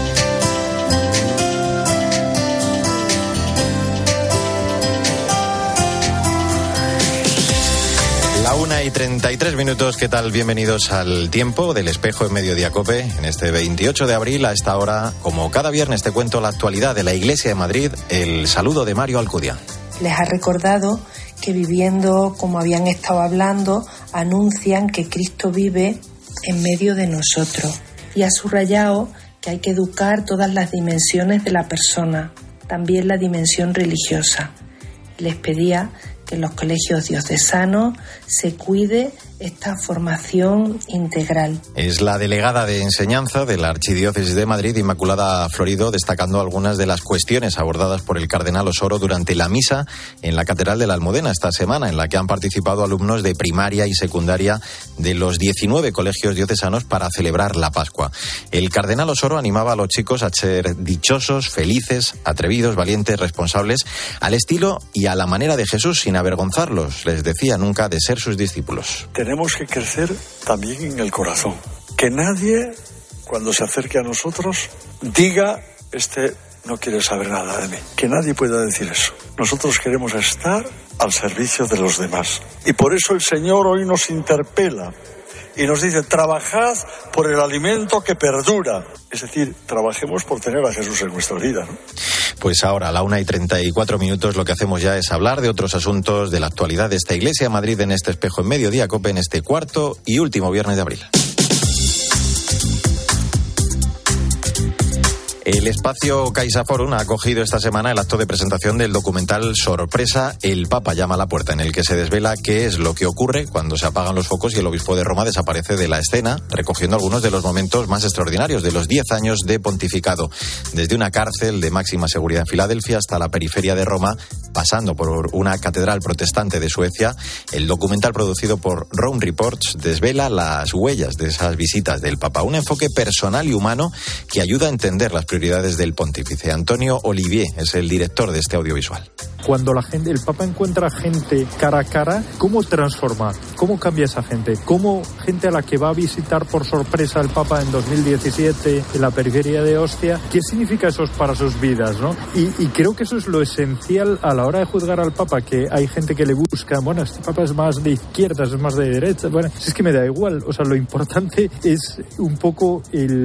La 1:33, ¿qué tal? Bienvenidos al tiempo del Espejo en Mediodía COPE. En este 28 de abril, a esta hora, como cada viernes, te cuento la actualidad de la Iglesia de Madrid. El saludo de Mario Alcudia. Les ha recordado que viviendo como habían estado hablando, anuncian que Cristo vive en medio de nosotros. Y ha subrayado que hay que educar todas las dimensiones de la persona, también la dimensión religiosa. Les pedía que en los colegios diocesanos se cuide esta formación integral. Es la delegada de enseñanza de la Archidiócesis de Madrid, Inmaculada Florido, destacando algunas de las cuestiones abordadas por el cardenal Osoro durante la misa en la Catedral de la Almudena esta semana, en la que han participado alumnos de primaria y secundaria de los 19 colegios diocesanos para celebrar la Pascua. El cardenal Osoro animaba a los chicos a ser dichosos, felices, atrevidos, valientes, responsables, al estilo y a la manera de Jesús, sin avergonzarlos, les decía nunca, de ser sus discípulos. Tenemos que crecer también en el corazón. Que nadie, cuando se acerque a nosotros, diga, no quiere saber nada de mí. Que nadie pueda decir eso. Nosotros queremos estar al servicio de los demás. Y por eso el Señor hoy nos interpela y nos dice, trabajad por el alimento que perdura. Es decir, trabajemos por tener a Jesús en nuestra vida, ¿no? Pues ahora, a la 1:34, lo que hacemos ya es hablar de otros asuntos de la actualidad de esta Iglesia de Madrid en este Espejo en Mediodía COPE, en este cuarto y último viernes de abril. El espacio CaixaForum ha acogido esta semana el acto de presentación del documental Sorpresa, el Papa llama a la puerta, en el que se desvela qué es lo que ocurre cuando se apagan los focos y el obispo de Roma desaparece de la escena, recogiendo algunos de los momentos más extraordinarios de los 10 años de pontificado, desde una cárcel de máxima seguridad en Filadelfia hasta la periferia de Roma, pasando por una catedral protestante de Suecia. El documental, producido por Rome Reports, desvela las huellas de esas visitas del Papa, un enfoque personal y humano que ayuda a entender las prioridades del pontífice. Antonio Olivier es el director de este audiovisual. Cuando el Papa encuentra gente cara a cara, ¿cómo transforma? ¿Cómo cambia esa gente? ¿Cómo gente a la que va a visitar por sorpresa el Papa en 2017 en la periferia de Ostia, qué significa eso para sus vidas, ¿no? Y creo que eso es lo esencial a la hora de juzgar al Papa, que hay gente que le busca, bueno, este Papa es más de izquierdas, es más de derechas, bueno, es que me da igual, o sea, lo importante es un poco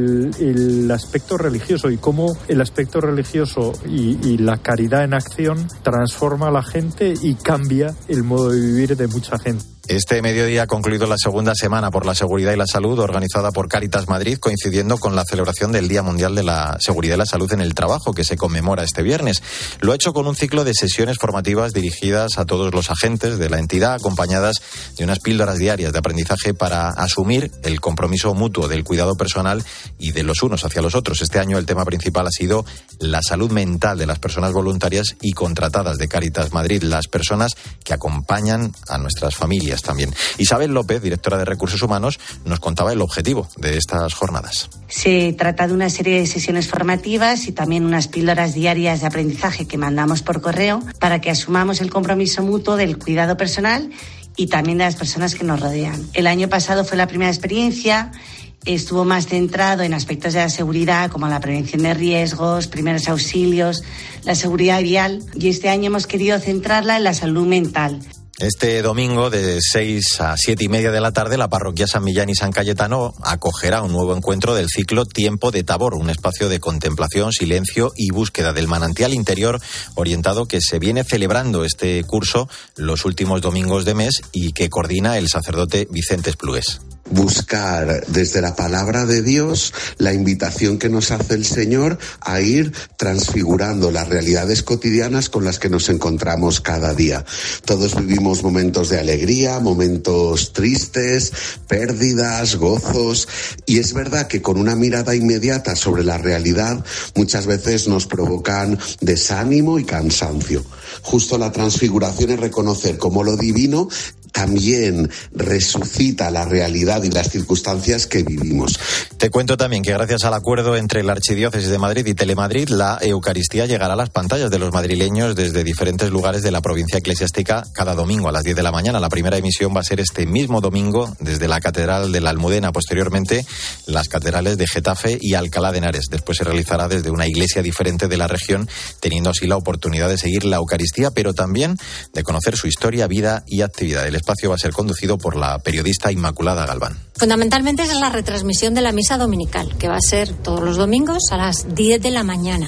el aspecto religioso y cómo el aspecto religioso y la caridad en acción transforma a la gente y cambia el modo de vivir de mucha gente. Este mediodía ha concluido la segunda semana por la seguridad y la salud organizada por Cáritas Madrid, coincidiendo con la celebración del Día Mundial de la Seguridad y la Salud en el Trabajo, que se conmemora este viernes. Lo ha hecho con un ciclo de sesiones formativas dirigidas a todos los agentes de la entidad, acompañadas de unas píldoras diarias de aprendizaje para asumir el compromiso mutuo del cuidado personal y de los unos hacia los otros. Este año el tema principal ha sido la salud mental de las personas voluntarias y contratadas de Cáritas Madrid, las personas que acompañan a nuestras familias también. Isabel López, directora de Recursos Humanos, nos contaba el objetivo de estas jornadas. Se trata de una serie de sesiones formativas y también unas píldoras diarias de aprendizaje que mandamos por correo para que asumamos el compromiso mutuo del cuidado personal y también de las personas que nos rodean. El año pasado fue la primera experiencia. Estuvo más centrado en aspectos de la seguridad, como la prevención de riesgos, primeros auxilios, la seguridad vial, y este año hemos querido centrarla en la salud mental. Este domingo, de 6 a 7 y media de la tarde, la parroquia San Millán y San Cayetano acogerá un nuevo encuentro del ciclo Tiempo de Tabor, un espacio de contemplación, silencio y búsqueda del manantial interior orientado que se viene celebrando este curso los últimos domingos de mes y que coordina el sacerdote Vicente Esplugués. Buscar desde la palabra de Dios la invitación que nos hace el Señor a ir transfigurando las realidades cotidianas con las que nos encontramos cada día. Todos vivimos momentos de alegría, momentos tristes, pérdidas, gozos, y es verdad que con una mirada inmediata sobre la realidad muchas veces nos provocan desánimo y cansancio. Justo la transfiguración es reconocer cómo lo divino también resucita la realidad y las circunstancias que vivimos. Te cuento también que gracias al acuerdo entre la Archidiócesis de Madrid y Telemadrid, la Eucaristía llegará a las pantallas de los madrileños desde diferentes lugares de la provincia eclesiástica cada domingo a las 10 de la mañana. La primera emisión va a ser este mismo domingo desde la Catedral de la Almudena, posteriormente las catedrales de Getafe y Alcalá de Henares. Después se realizará desde una iglesia diferente de la región, teniendo así la oportunidad de seguir la Eucaristía, pero también de conocer su historia, vida y actividad. El espacio va a ser conducido por la periodista Inmaculada Galván. Fundamentalmente es la retransmisión de la misa dominical, que va a ser todos los domingos a las 10 de la mañana.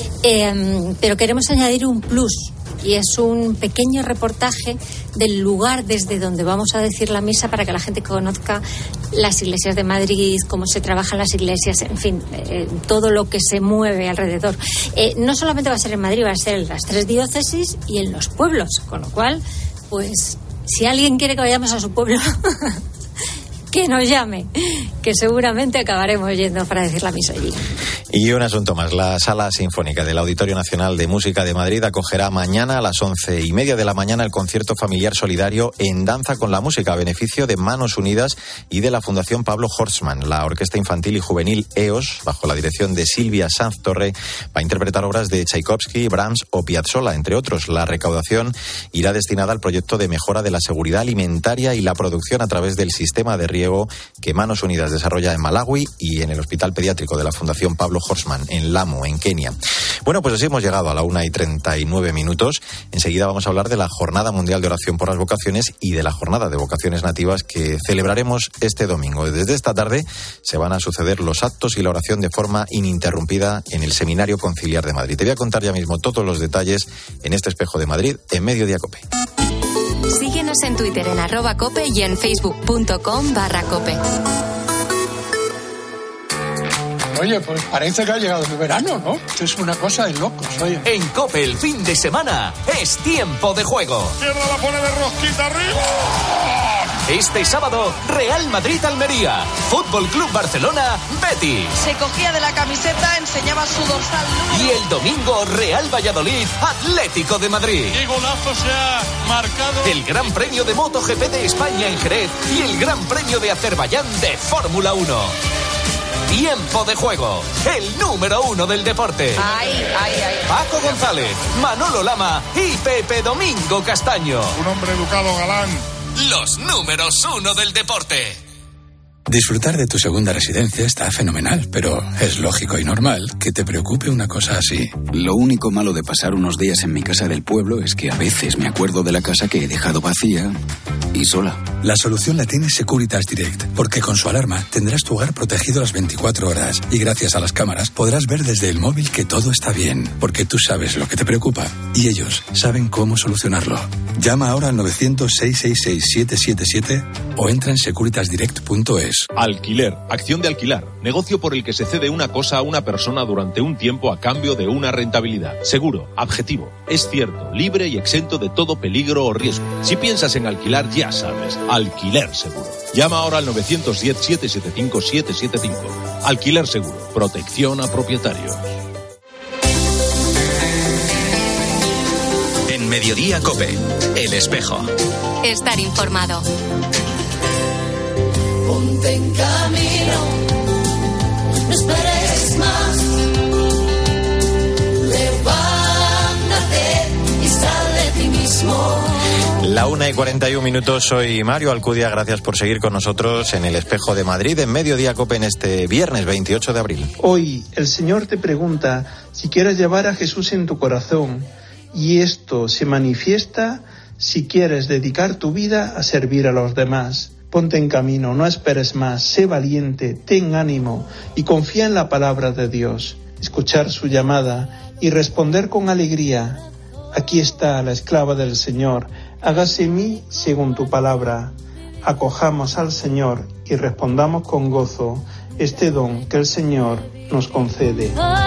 Pero queremos añadir un plus, y es un pequeño reportaje del lugar desde donde vamos a decir la misa para que la gente conozca las iglesias de Madrid, cómo se trabajan las iglesias, en fin, todo lo que se mueve alrededor. No solamente va a ser en Madrid, va a ser en las 3 diócesis y en los pueblos, con lo cual, pues Si alguien quiere que vayamos a su pueblo, que nos llame, que seguramente acabaremos yendo para decir la misa allí. Y un asunto más, la Sala Sinfónica del Auditorio Nacional de Música de Madrid acogerá mañana a las 11:30 de la mañana el concierto familiar solidario En Danza con la Música, a beneficio de Manos Unidas y de la Fundación Pablo Horstmann. La Orquesta Infantil y Juvenil EOS, bajo la dirección de Silvia Sanz Torre, va a interpretar obras de Tchaikovsky, Brahms o Piazzolla, entre otros. La recaudación irá destinada al proyecto de mejora de la seguridad alimentaria y la producción a través del sistema de riego que Manos Unidas desarrolla en Malawi y en el Hospital Pediátrico de la Fundación Pablo Horstmann en Lamu, en Kenia. Bueno, pues así hemos llegado a la 1:39. Enseguida vamos a hablar de la Jornada Mundial de Oración por las Vocaciones y de la Jornada de Vocaciones Nativas que celebraremos este domingo. Desde esta tarde se van a suceder los actos y la oración de forma ininterrumpida en el Seminario Conciliar de Madrid. Te voy a contar ya mismo todos los detalles en este Espejo de Madrid en Mediodía COPE. Síguenos en Twitter en @cope y en facebook.com/cope. Oye, pues parece que ha llegado el verano, ¿no? Esto es una cosa de locos, oye. En COPE el fin de semana es tiempo de juego. Izquierda la pone de rosquita arriba. Este sábado, Real Madrid-Almería, Fútbol Club Barcelona, Betis. Se cogía de la camiseta, enseñaba su dorsal. Y el domingo, Real Valladolid, Atlético de Madrid. ¡Qué golazo se ha marcado! El Gran Premio de MotoGP de España en Jerez y el Gran Premio de Azerbaiyán de Fórmula 1. Tiempo de juego, el número 1 del deporte. Ay. Paco González, Manolo Lama y Pepe Domingo Castaño. Un hombre educado, galán. Los números 1 del deporte. Disfrutar de tu segunda residencia está fenomenal, pero es lógico y normal que te preocupe una cosa así. Lo único malo de pasar unos días en mi casa del pueblo es que a veces me acuerdo de la casa que he dejado vacía y sola. La solución la tiene Securitas Direct, porque con su alarma tendrás tu hogar protegido las 24 horas y gracias a las cámaras podrás ver desde el móvil que todo está bien, porque tú sabes lo que te preocupa y ellos saben cómo solucionarlo. Llama ahora al 900-666-777 o entra en securitasdirect.es. Alquiler, acción de alquilar, negocio por el que se cede una cosa a una persona durante un tiempo a cambio de una rentabilidad. Seguro, objetivo, es cierto, libre y exento de todo peligro o riesgo. Si piensas en alquilar, ya sabes, Alquiler Seguro. Llama ahora al 910-775-775. Alquiler Seguro, protección a propietarios. En Mediodía COPE, El Espejo. Estar informado. Ponte en camino, no esperes más. Levántate y sal de ti mismo. La 1:41, soy Mario Alcudia, gracias por seguir con nosotros en El Espejo de Madrid, en Mediodía COPE, en este viernes 28 de abril. Hoy el Señor te pregunta si quieres llevar a Jesús en tu corazón, y esto se manifiesta si quieres dedicar tu vida a servir a los demás. Ponte en camino, no esperes más, sé valiente, ten ánimo y confía en la palabra de Dios. Escuchar su llamada y responder con alegría. Aquí está la esclava del Señor, hágase en mí según tu palabra. Acojamos al Señor y respondamos con gozo este don que el Señor nos concede.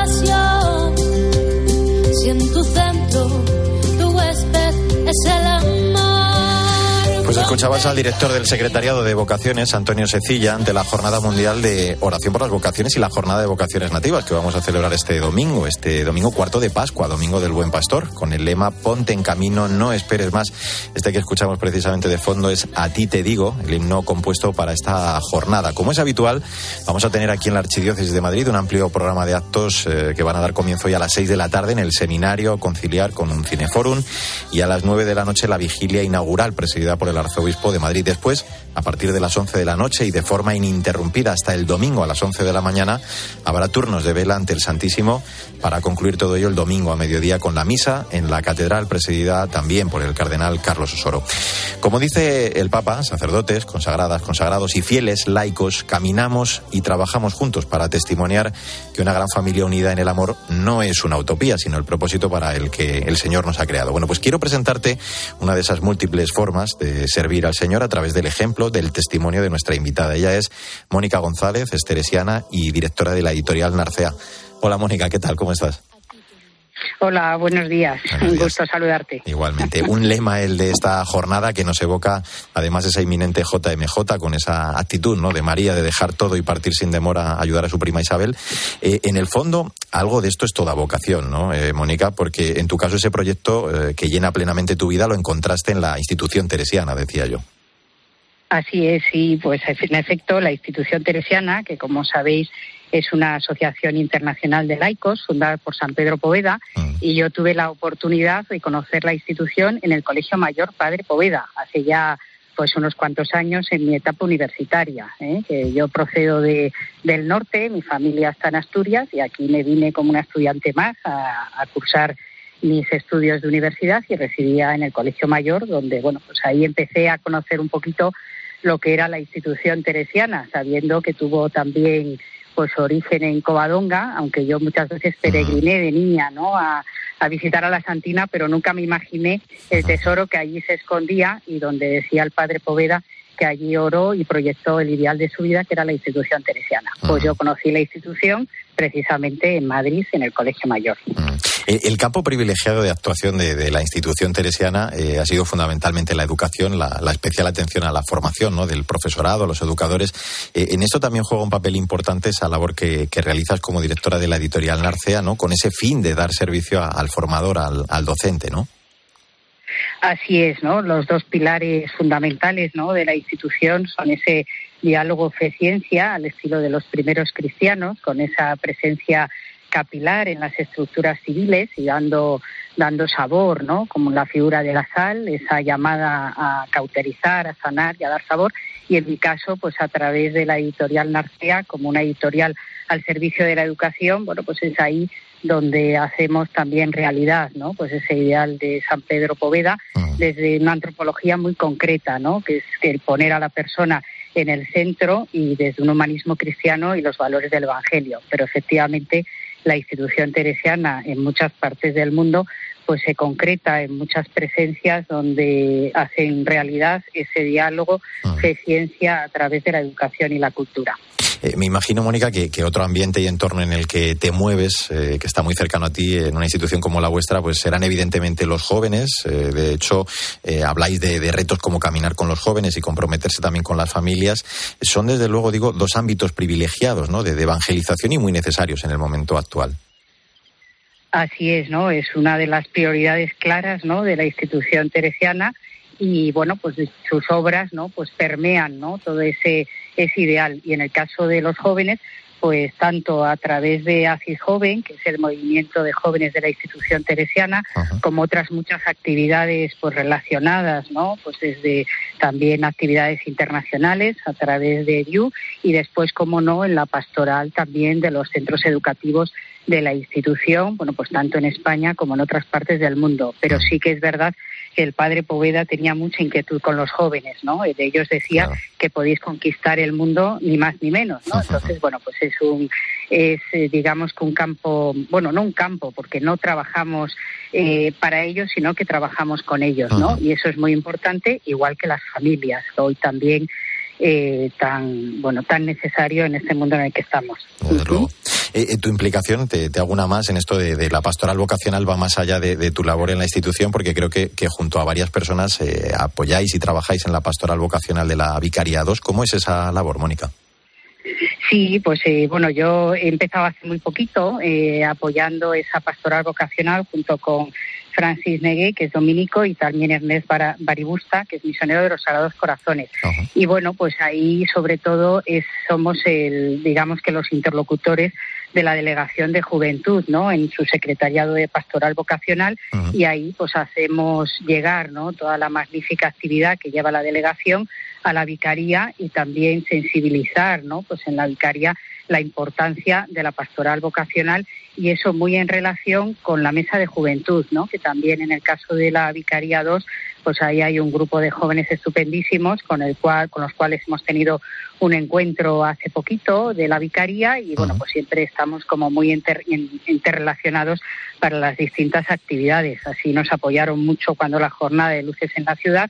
Si en tu centro tu huésped es el amor. Pues escuchabas al director del Secretariado de Vocaciones, Antonio Secilla, ante la Jornada Mundial de Oración por las Vocaciones y la Jornada de Vocaciones Nativas que vamos a celebrar este domingo cuarto de Pascua, Domingo del Buen Pastor, con el lema Ponte en camino, no esperes más. Este que escuchamos precisamente de fondo es A ti te digo, el himno compuesto para esta jornada. Como es habitual, vamos a tener aquí en la Archidiócesis de Madrid un amplio programa de actos que van a dar comienzo ya a las 6 de la tarde en el Seminario Conciliar con un cineforum, y a las 9 de la noche la vigilia inaugural presidida por el Arzobispo de Madrid. Después, a partir de las 11 de la noche y de forma ininterrumpida hasta el domingo a las 11 de la mañana, habrá turnos de vela ante el Santísimo para concluir todo ello el domingo a mediodía con la misa en la catedral, presidida también por el cardenal Carlos Osoro. Como dice el Papa, sacerdotes, consagradas, consagrados y fieles laicos caminamos y trabajamos juntos para testimoniar que una gran familia unida en el amor no es una utopía, sino el propósito para el que el Señor nos ha creado. Bueno, pues quiero presentarte una de esas múltiples formas de servir al Señor a través del ejemplo, del testimonio de nuestra invitada. Ella es Mónica González, es teresiana y directora de la editorial Narcea. Hola Mónica, ¿qué tal? ¿Cómo estás? Hola, buenos días. Un gusto saludarte. Igualmente. Un lema el de esta jornada que nos evoca además esa inminente JMJ con esa actitud, ¿no?, de María de dejar todo y partir sin demora a ayudar a su prima Isabel. En el fondo, algo de esto es toda vocación, ¿no, Mónica? Porque en tu caso ese proyecto que llena plenamente tu vida lo encontraste en la institución teresiana, decía yo. Así es, sí, pues en efecto la institución teresiana, que como sabéis es una asociación internacional de laicos fundada por San Pedro Poveda, y yo tuve la oportunidad de conocer la institución en el Colegio Mayor Padre Poveda, hace ya pues unos cuantos años en mi etapa universitaria, que yo procedo del norte, mi familia está en Asturias y aquí me vine como una estudiante más a cursar mis estudios de universidad y residía en el Colegio Mayor, donde bueno, pues ahí empecé a conocer un poquito lo que era la institución teresiana, sabiendo que tuvo también pues origen en Covadonga, aunque yo muchas veces peregriné de niña, ¿no?, a visitar a la Santina, pero nunca me imaginé el tesoro que allí se escondía y donde decía el padre Poveda que allí oró y proyectó el ideal de su vida, que era la institución teresiana. Pues yo conocí la institución precisamente en Madrid, en el Colegio Mayor. El campo privilegiado de actuación de la institución teresiana ha sido fundamentalmente la educación, la especial atención a la formación, ¿no?, del profesorado, los educadores. En esto también juega un papel importante esa labor que realizas como directora de la editorial Narcea, ¿no?, con ese fin de dar servicio al formador, al docente, ¿no? Así es, ¿no? Los dos pilares fundamentales, ¿no?, de la institución son ese diálogo fe-ciencia al estilo de los primeros cristianos, con esa presencia capilar en las estructuras civiles y dando sabor, ¿no?, como la figura de la sal, esa llamada a cauterizar, a sanar y a dar sabor, y en mi caso, pues a través de la editorial Narcea, como una editorial al servicio de la educación, bueno, pues es ahí donde hacemos también realidad, ¿no?, pues ese ideal de San Pedro Poveda, desde una antropología muy concreta, ¿no?, que es el poner a la persona en el centro y desde un humanismo cristiano y los valores del Evangelio. Pero efectivamente la institución teresiana en muchas partes del mundo pues se concreta en muchas presencias donde hacen realidad ese diálogo fe-ciencia a través de la educación y la cultura. Me imagino, Mónica, que otro ambiente y entorno en el que te mueves, que está muy cercano a ti, en una institución como la vuestra, pues serán evidentemente los jóvenes. De hecho, habláis de retos como caminar con los jóvenes y comprometerse también con las familias. Son, desde luego, digo, dos ámbitos privilegiados, ¿no?, de evangelización y muy necesarios en el momento actual. Así es, ¿no? Es una de las prioridades claras, ¿no?, de la institución teresiana y, bueno, pues sus obras, ¿no?, pues permean, ¿no?, todo ese ideal. Y en el caso de los jóvenes, pues tanto a través de ACIS Joven, que es el movimiento de jóvenes de la institución teresiana, como otras muchas actividades pues relacionadas, ¿no?, pues desde también actividades internacionales a través de DIU y después, como no, en la pastoral también de los centros educativos de la institución, bueno, pues tanto en España como en otras partes del mundo. Pero sí que es verdad que el padre Poveda tenía mucha inquietud con los jóvenes, ¿no? De ellos decía que podéis conquistar el mundo ni más ni menos, ¿no? Entonces, bueno, pues es digamos que un campo, bueno, no un campo, porque no trabajamos para ellos, sino que trabajamos con ellos, ¿no? Y eso es muy importante, igual que las familias, hoy también tan necesario en este mundo en el que estamos. Desde luego. Tu implicación, te hago una más en esto de la pastoral vocacional, va más allá de tu labor en la institución, porque creo que junto a varias personas apoyáis y trabajáis en la pastoral vocacional de la Vicaría 2. ¿Cómo es esa labor, Mónica? Sí, pues bueno, yo he empezado hace muy poquito apoyando esa pastoral vocacional junto con Francis Negué, que es dominico, y también Ernest Baribusta, que es misionero de los Sagrados Corazones. Y bueno, pues ahí sobre todo somos digamos que los interlocutores de la Delegación de Juventud, ¿no?, en su secretariado de pastoral vocacional, y ahí pues hacemos llegar, ¿no?, toda la magnífica actividad que lleva la delegación a la vicaría y también sensibilizar, ¿no?, pues en la vicaría la importancia de la pastoral vocacional, y eso muy en relación con la mesa de juventud, ¿no?, que también en el caso de la Vicaría 2, pues ahí hay un grupo de jóvenes estupendísimos con los cuales hemos tenido un encuentro hace poquito de la vicaría y bueno, pues siempre estamos como muy interrelacionados para las distintas actividades. Así nos apoyaron mucho cuando la jornada de luces en la ciudad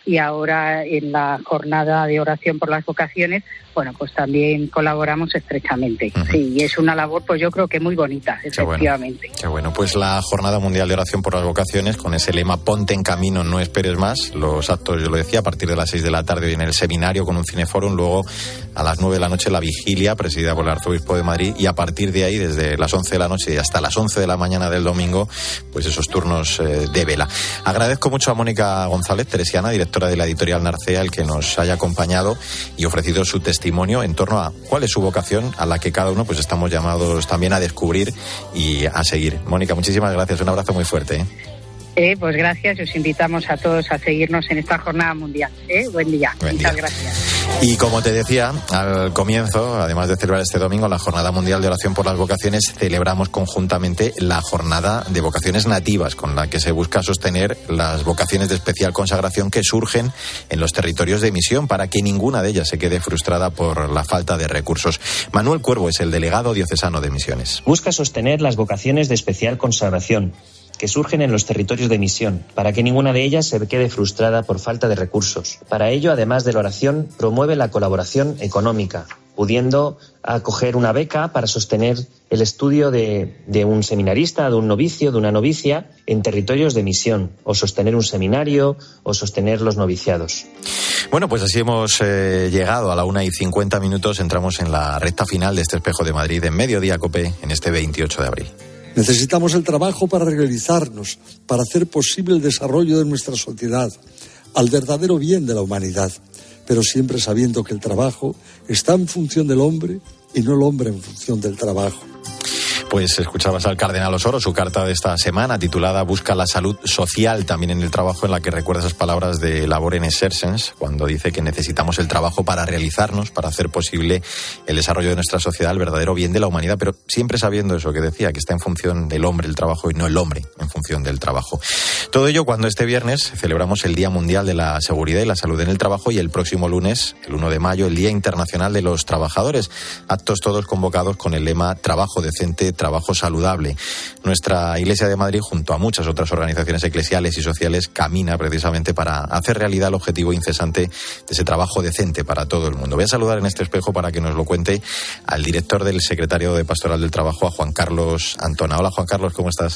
y ahora en la jornada de oración por las vocaciones, bueno, pues también colaboramos estrechamente. Sí, y es una labor, pues yo creo que muy bonita, efectivamente. Qué bueno. Pues la Jornada Mundial de Oración por las Vocaciones, con ese lema Ponte en camino, no esperes más. Los actos, yo lo decía, a partir de las 6 de la tarde hoy en el seminario con un cineforum, luego a las 9 de la noche la vigilia presidida por el Arzobispo de Madrid, y a partir de ahí, desde las 11 de la noche y hasta las 11 de la mañana del domingo, pues esos turnos de vela. Agradezco mucho a Mónica González, teresiana, directora de la editorial Narcea, el que nos haya acompañado y ofrecido su testimonio en torno a cuál es su vocación, a la que cada uno pues estamos llamados también a descubrir y a seguir. Mónica, muchísimas gracias, un abrazo muy fuerte. Pues gracias, y os invitamos a todos a seguirnos en esta jornada mundial. Buen día. Muchas gracias. Y como te decía al comienzo, además de celebrar este domingo la Jornada Mundial de Oración por las Vocaciones, celebramos conjuntamente la Jornada de Vocaciones Nativas, con la que se busca sostener las vocaciones de especial consagración que surgen en los territorios de misión, para que ninguna de ellas se quede frustrada por la falta de recursos. Manuel Cuervo es el delegado diocesano de Misiones. Busca sostener las vocaciones de especial consagración que surgen en los territorios de misión, para que ninguna de ellas se quede frustrada por falta de recursos. Para ello, además de la oración, promueve la colaboración económica, pudiendo acoger una beca para sostener el estudio de un seminarista, de un novicio, de una novicia en territorios de misión, o sostener un seminario, o sostener los noviciados. Bueno, pues así hemos llegado a la 1:50. Entramos en la recta final de este Espejo de Madrid en Mediodía COPE en este 28 de abril. Necesitamos el trabajo para realizarnos, para hacer posible el desarrollo de nuestra sociedad, al verdadero bien de la humanidad, pero siempre sabiendo que el trabajo está en función del hombre y no el hombre en función del trabajo. Pues escuchabas al cardenal Osoro, su carta de esta semana titulada Busca la salud social también en el trabajo, en la que recuerda esas palabras de Laboren Sersens, cuando dice que necesitamos el trabajo para realizarnos, para hacer posible el desarrollo de nuestra sociedad, el verdadero bien de la humanidad, pero siempre sabiendo eso que decía, que está en función del hombre el trabajo y no el hombre en función del trabajo. Todo ello cuando este viernes celebramos el Día Mundial de la Seguridad y la Salud en el Trabajo, y el próximo lunes, el 1 de mayo, el Día Internacional de los Trabajadores. Actos todos convocados con el lema Trabajo decente, trabajo saludable. Nuestra Iglesia de Madrid, junto a muchas otras organizaciones eclesiales y sociales, camina precisamente para hacer realidad el objetivo incesante de ese trabajo decente para todo el mundo. Voy a saludar en este espejo para que nos lo cuente al director del Secretariado de Pastoral del Trabajo, a Juan Carlos Antona. Hola, Juan Carlos, ¿cómo estás?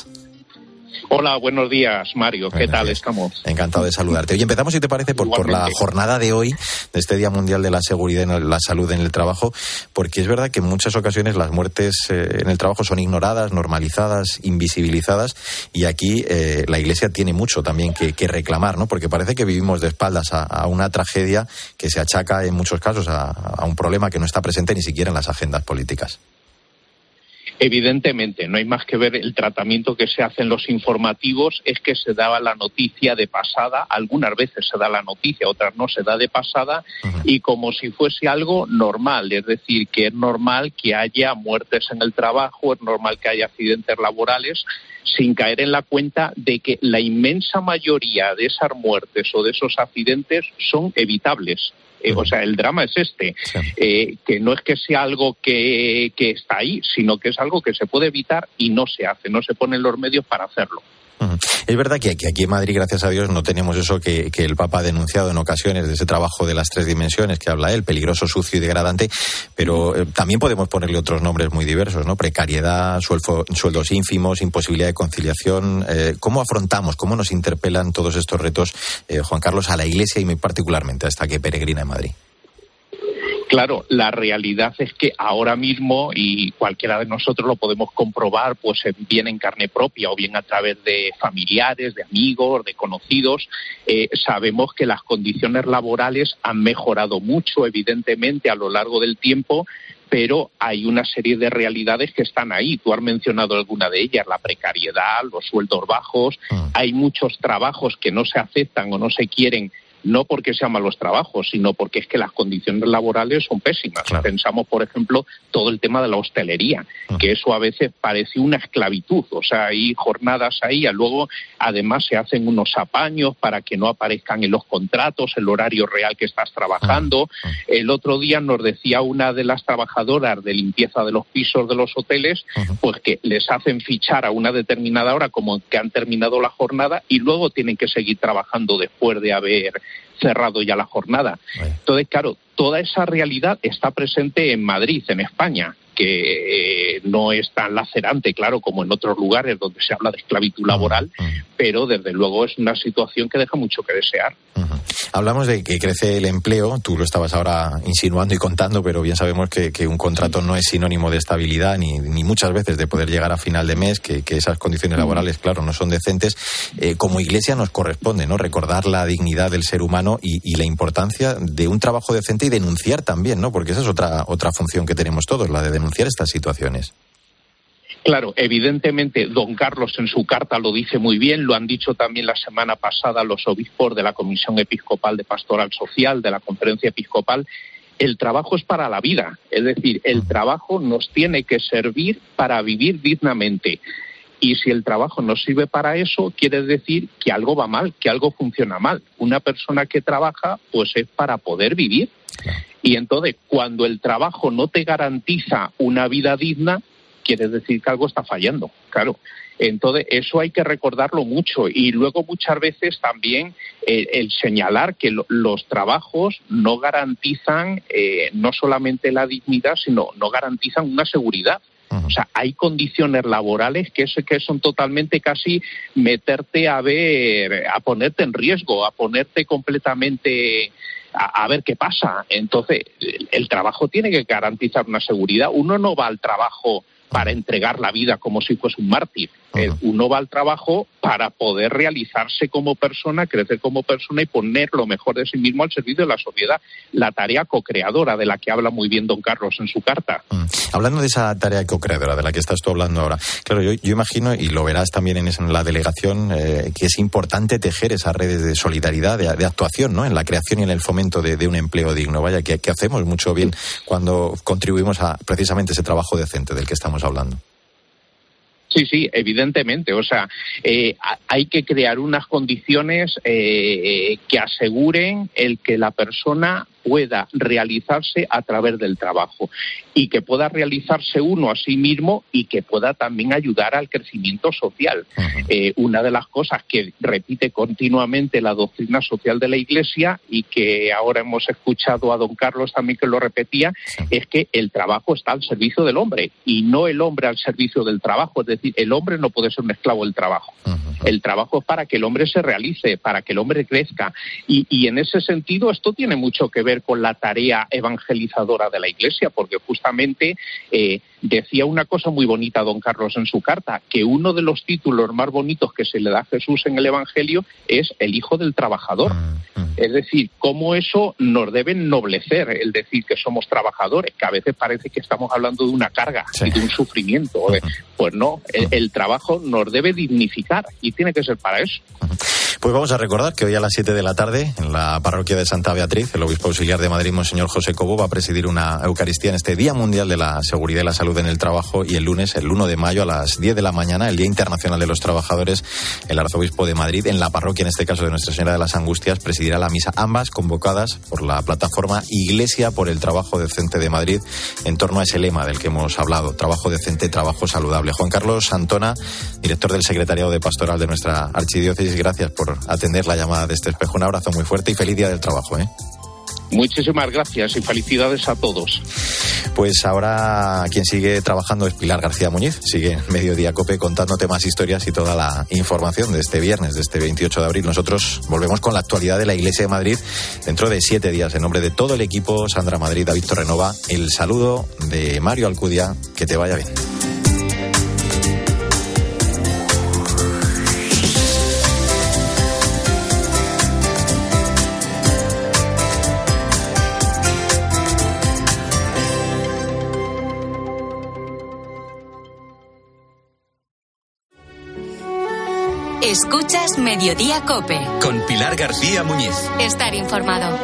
Hola, buenos días, Mario. ¿Qué tal estamos? Encantado de saludarte. Oye, empezamos, si te parece, por la jornada de hoy, de este Día Mundial de la Seguridad y la Salud en el Trabajo, porque es verdad que en muchas ocasiones las muertes en el trabajo son ignoradas, normalizadas, invisibilizadas, y aquí la Iglesia tiene mucho también que reclamar, ¿no? Porque parece que vivimos de espaldas a una tragedia que se achaca en muchos casos a un problema que no está presente ni siquiera en las agendas políticas. Evidentemente, no hay más que ver el tratamiento que se hace en los informativos, es que se daba la noticia de pasada, algunas veces se da la noticia, otras no se da de pasada, y como si fuese algo normal, es decir, que es normal que haya muertes en el trabajo, es normal que haya accidentes laborales, sin caer en la cuenta de que la inmensa mayoría de esas muertes o de esos accidentes son evitables. O sea, el drama es que no es que sea algo que está ahí, sino que es algo que se puede evitar y no se hace, no se ponen los medios para hacerlo. Es verdad que aquí en Madrid, gracias a Dios, no tenemos eso que el Papa ha denunciado en ocasiones, de ese trabajo de las 3 dimensiones que habla él, peligroso, sucio y degradante, pero también podemos ponerle otros nombres muy diversos, ¿no? Precariedad, sueldos ínfimos, imposibilidad de conciliación. ¿Cómo afrontamos, cómo nos interpelan todos estos retos, Juan Carlos, a la Iglesia y muy particularmente a esta que peregrina en Madrid? Claro, la realidad es que ahora mismo, y cualquiera de nosotros lo podemos comprobar, pues bien en carne propia o bien a través de familiares, de amigos, de conocidos, sabemos que las condiciones laborales han mejorado mucho, evidentemente, a lo largo del tiempo, pero hay una serie de realidades que están ahí. Tú has mencionado alguna de ellas, la precariedad, los sueldos bajos, hay muchos trabajos que no se aceptan o no se quieren, no porque sean malos trabajos, sino porque es que las condiciones laborales son pésimas. Claro. Pensamos, por ejemplo, todo el tema de la hostelería, que eso a veces parece una esclavitud. O sea, hay jornadas ahí, y luego además se hacen unos apaños para que no aparezcan en los contratos el horario real que estás trabajando. El otro día nos decía una de las trabajadoras de limpieza de los pisos de los hoteles, pues que les hacen fichar a una determinada hora como que han terminado la jornada y luego tienen que seguir trabajando después de haber cerrado ya la jornada. Entonces, claro, toda esa realidad está presente en Madrid, en España, que no es tan lacerante, claro, como en otros lugares donde se habla de esclavitud laboral, pero desde luego es una situación que deja mucho que desear. Hablamos de que crece el empleo, tú lo estabas ahora insinuando y contando, pero bien sabemos que un contrato no es sinónimo de estabilidad ni muchas veces de poder llegar a final de mes, que esas condiciones laborales, claro, no son decentes. Como Iglesia nos corresponde, ¿no?, recordar la dignidad del ser humano y la importancia de un trabajo decente y denunciar también, ¿no?, porque esa es otra función que tenemos todos, la de denunciar estas situaciones. Claro, evidentemente, don Carlos en su carta lo dice muy bien, lo han dicho también la semana pasada los obispos de la Comisión Episcopal de Pastoral Social, de la Conferencia Episcopal. El trabajo es para la vida, es decir, el trabajo nos tiene que servir para vivir dignamente. Y si el trabajo no sirve para eso, quiere decir que algo va mal, que algo funciona mal. Una persona que trabaja, pues es para poder vivir. Y entonces, cuando el trabajo no te garantiza una vida digna, quiere decir que algo está fallando, claro. Entonces, eso hay que recordarlo mucho. Y luego, muchas veces también el señalar que los trabajos no garantizan no solamente la dignidad, sino no garantizan una seguridad. O sea, hay condiciones laborales que son totalmente casi meterte a ponerte en riesgo, a ponerte completamente a ver qué pasa. Entonces, el trabajo tiene que garantizar una seguridad. Uno no va al trabajo para entregar la vida como si fuese un mártir. Uno va al trabajo para poder realizarse como persona, crecer como persona y poner lo mejor de sí mismo al servicio de la sociedad. La tarea co-creadora de la que habla muy bien don Carlos en su carta. Hablando de esa tarea co-creadora de la que estás tú hablando ahora, claro, yo imagino, y lo verás también en la delegación, que es importante tejer esas redes de solidaridad, de actuación, ¿no?, en la creación y en el fomento de un empleo digno. Vaya, que hacemos mucho bien cuando contribuimos a precisamente ese trabajo decente del que estamos hablando. Sí, evidentemente. O sea, hay que crear unas condiciones que aseguren el que la persona pueda realizarse a través del trabajo y que pueda realizarse uno a sí mismo y que pueda también ayudar al crecimiento social. Una de las cosas que repite continuamente la doctrina social de la Iglesia y que ahora hemos escuchado a don Carlos también que lo repetía, es que el trabajo está al servicio del hombre y no el hombre al servicio del trabajo. Es decir, el hombre no puede ser un esclavo del trabajo. El trabajo es para que el hombre se realice, para que el hombre crezca. Y en ese sentido esto tiene mucho que ver con la tarea evangelizadora de la Iglesia, porque justamente decía una cosa muy bonita don Carlos en su carta, que uno de los títulos más bonitos que se le da a Jesús en el Evangelio es el Hijo del Trabajador. Es decir, cómo eso nos debe ennoblecer, el decir que somos trabajadores, que a veces parece que estamos hablando de una carga y de un sufrimiento. Pues no, el trabajo nos debe dignificar y tiene que ser para eso. Pues vamos a recordar que hoy a las 7 de la tarde, en la parroquia de Santa Beatriz, el obispo auxiliar de Madrid, Monseñor José Cobo, va a presidir una Eucaristía en este Día Mundial de la Seguridad y la Salud en el Trabajo, y el lunes, el 1 de mayo, a las 10 de la mañana, el Día Internacional de los Trabajadores, el arzobispo de Madrid, en la parroquia, en este caso de Nuestra Señora de las Angustias, presidirá la misa, ambas convocadas por la plataforma Iglesia por el Trabajo Decente de Madrid, en torno a ese lema del que hemos hablado: trabajo decente, trabajo saludable. Juan Carlos Santona, director del Secretariado de Pastoral de nuestra Archidiócesis, gracias por atender la llamada de este espejo. Un abrazo muy fuerte y feliz Día del Trabajo, ¿eh? Muchísimas gracias y felicidades a todos. Pues ahora quien sigue trabajando es Pilar García Muñiz. Sigue en Mediodía COPE contándote más historias y toda la información de este viernes, de este 28 de abril. Nosotros volvemos con la actualidad de la Iglesia de Madrid dentro de 7 días. En nombre de todo el equipo, Sandra Madrid, David Torrenova, el saludo de Mario Alcudia. Que te vaya bien. Escuchas Mediodía COPE. Con Pilar García Muñiz. Estar informado.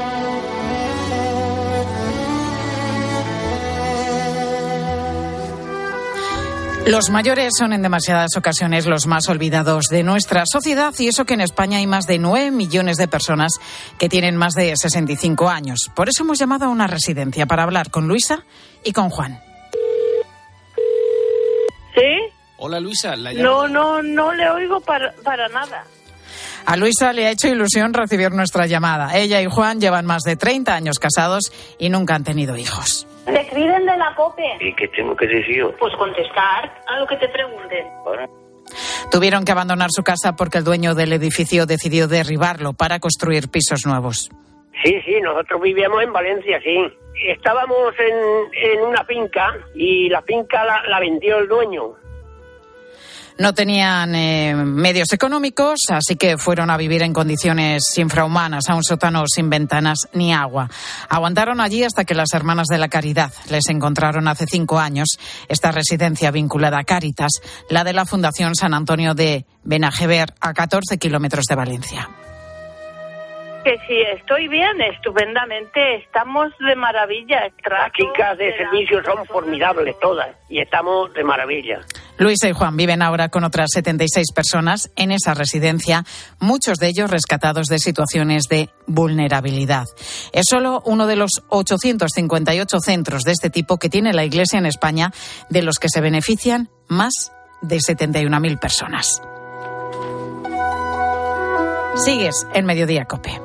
Los mayores son en demasiadas ocasiones los más olvidados de nuestra sociedad, y eso que en España hay más de 9 millones de personas que tienen más de 65 años. Por eso hemos llamado a una residencia para hablar con Luisa y con Juan. ¿Sí? Hola Luisa, la llamo. No le oigo para nada. A Luisa le ha hecho ilusión recibir nuestra llamada. Ella y Juan llevan más de 30 años casados y nunca han tenido hijos. Te escriben de la COPE. ¿Y qué tengo que decir yo? Pues contestar a lo que te pregunten. Ahora. Tuvieron que abandonar su casa porque el dueño del edificio decidió derribarlo para construir pisos nuevos. Sí, nosotros vivíamos en Valencia, sí. Estábamos en una finca y la finca la vendió el dueño. No tenían medios económicos, así que fueron a vivir en condiciones infrahumanas, a un sótano sin ventanas ni agua. Aguantaron allí hasta que las Hermanas de la Caridad les encontraron hace 5 años esta residencia vinculada a Cáritas, la de la Fundación San Antonio de Benajever, a 14 kilómetros de Valencia. Que si estoy bien, estupendamente, estamos de maravilla. Las chicas de servicio son formidables todas y estamos de maravilla. Luisa y Juan viven ahora con otras 76 personas en esa residencia, muchos de ellos rescatados de situaciones de vulnerabilidad. Es solo uno de los 858 centros de este tipo que tiene la Iglesia en España, de los que se benefician más de 71.000 personas. Sigues en Mediodía COPE.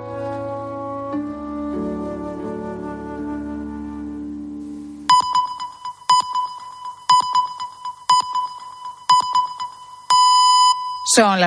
Son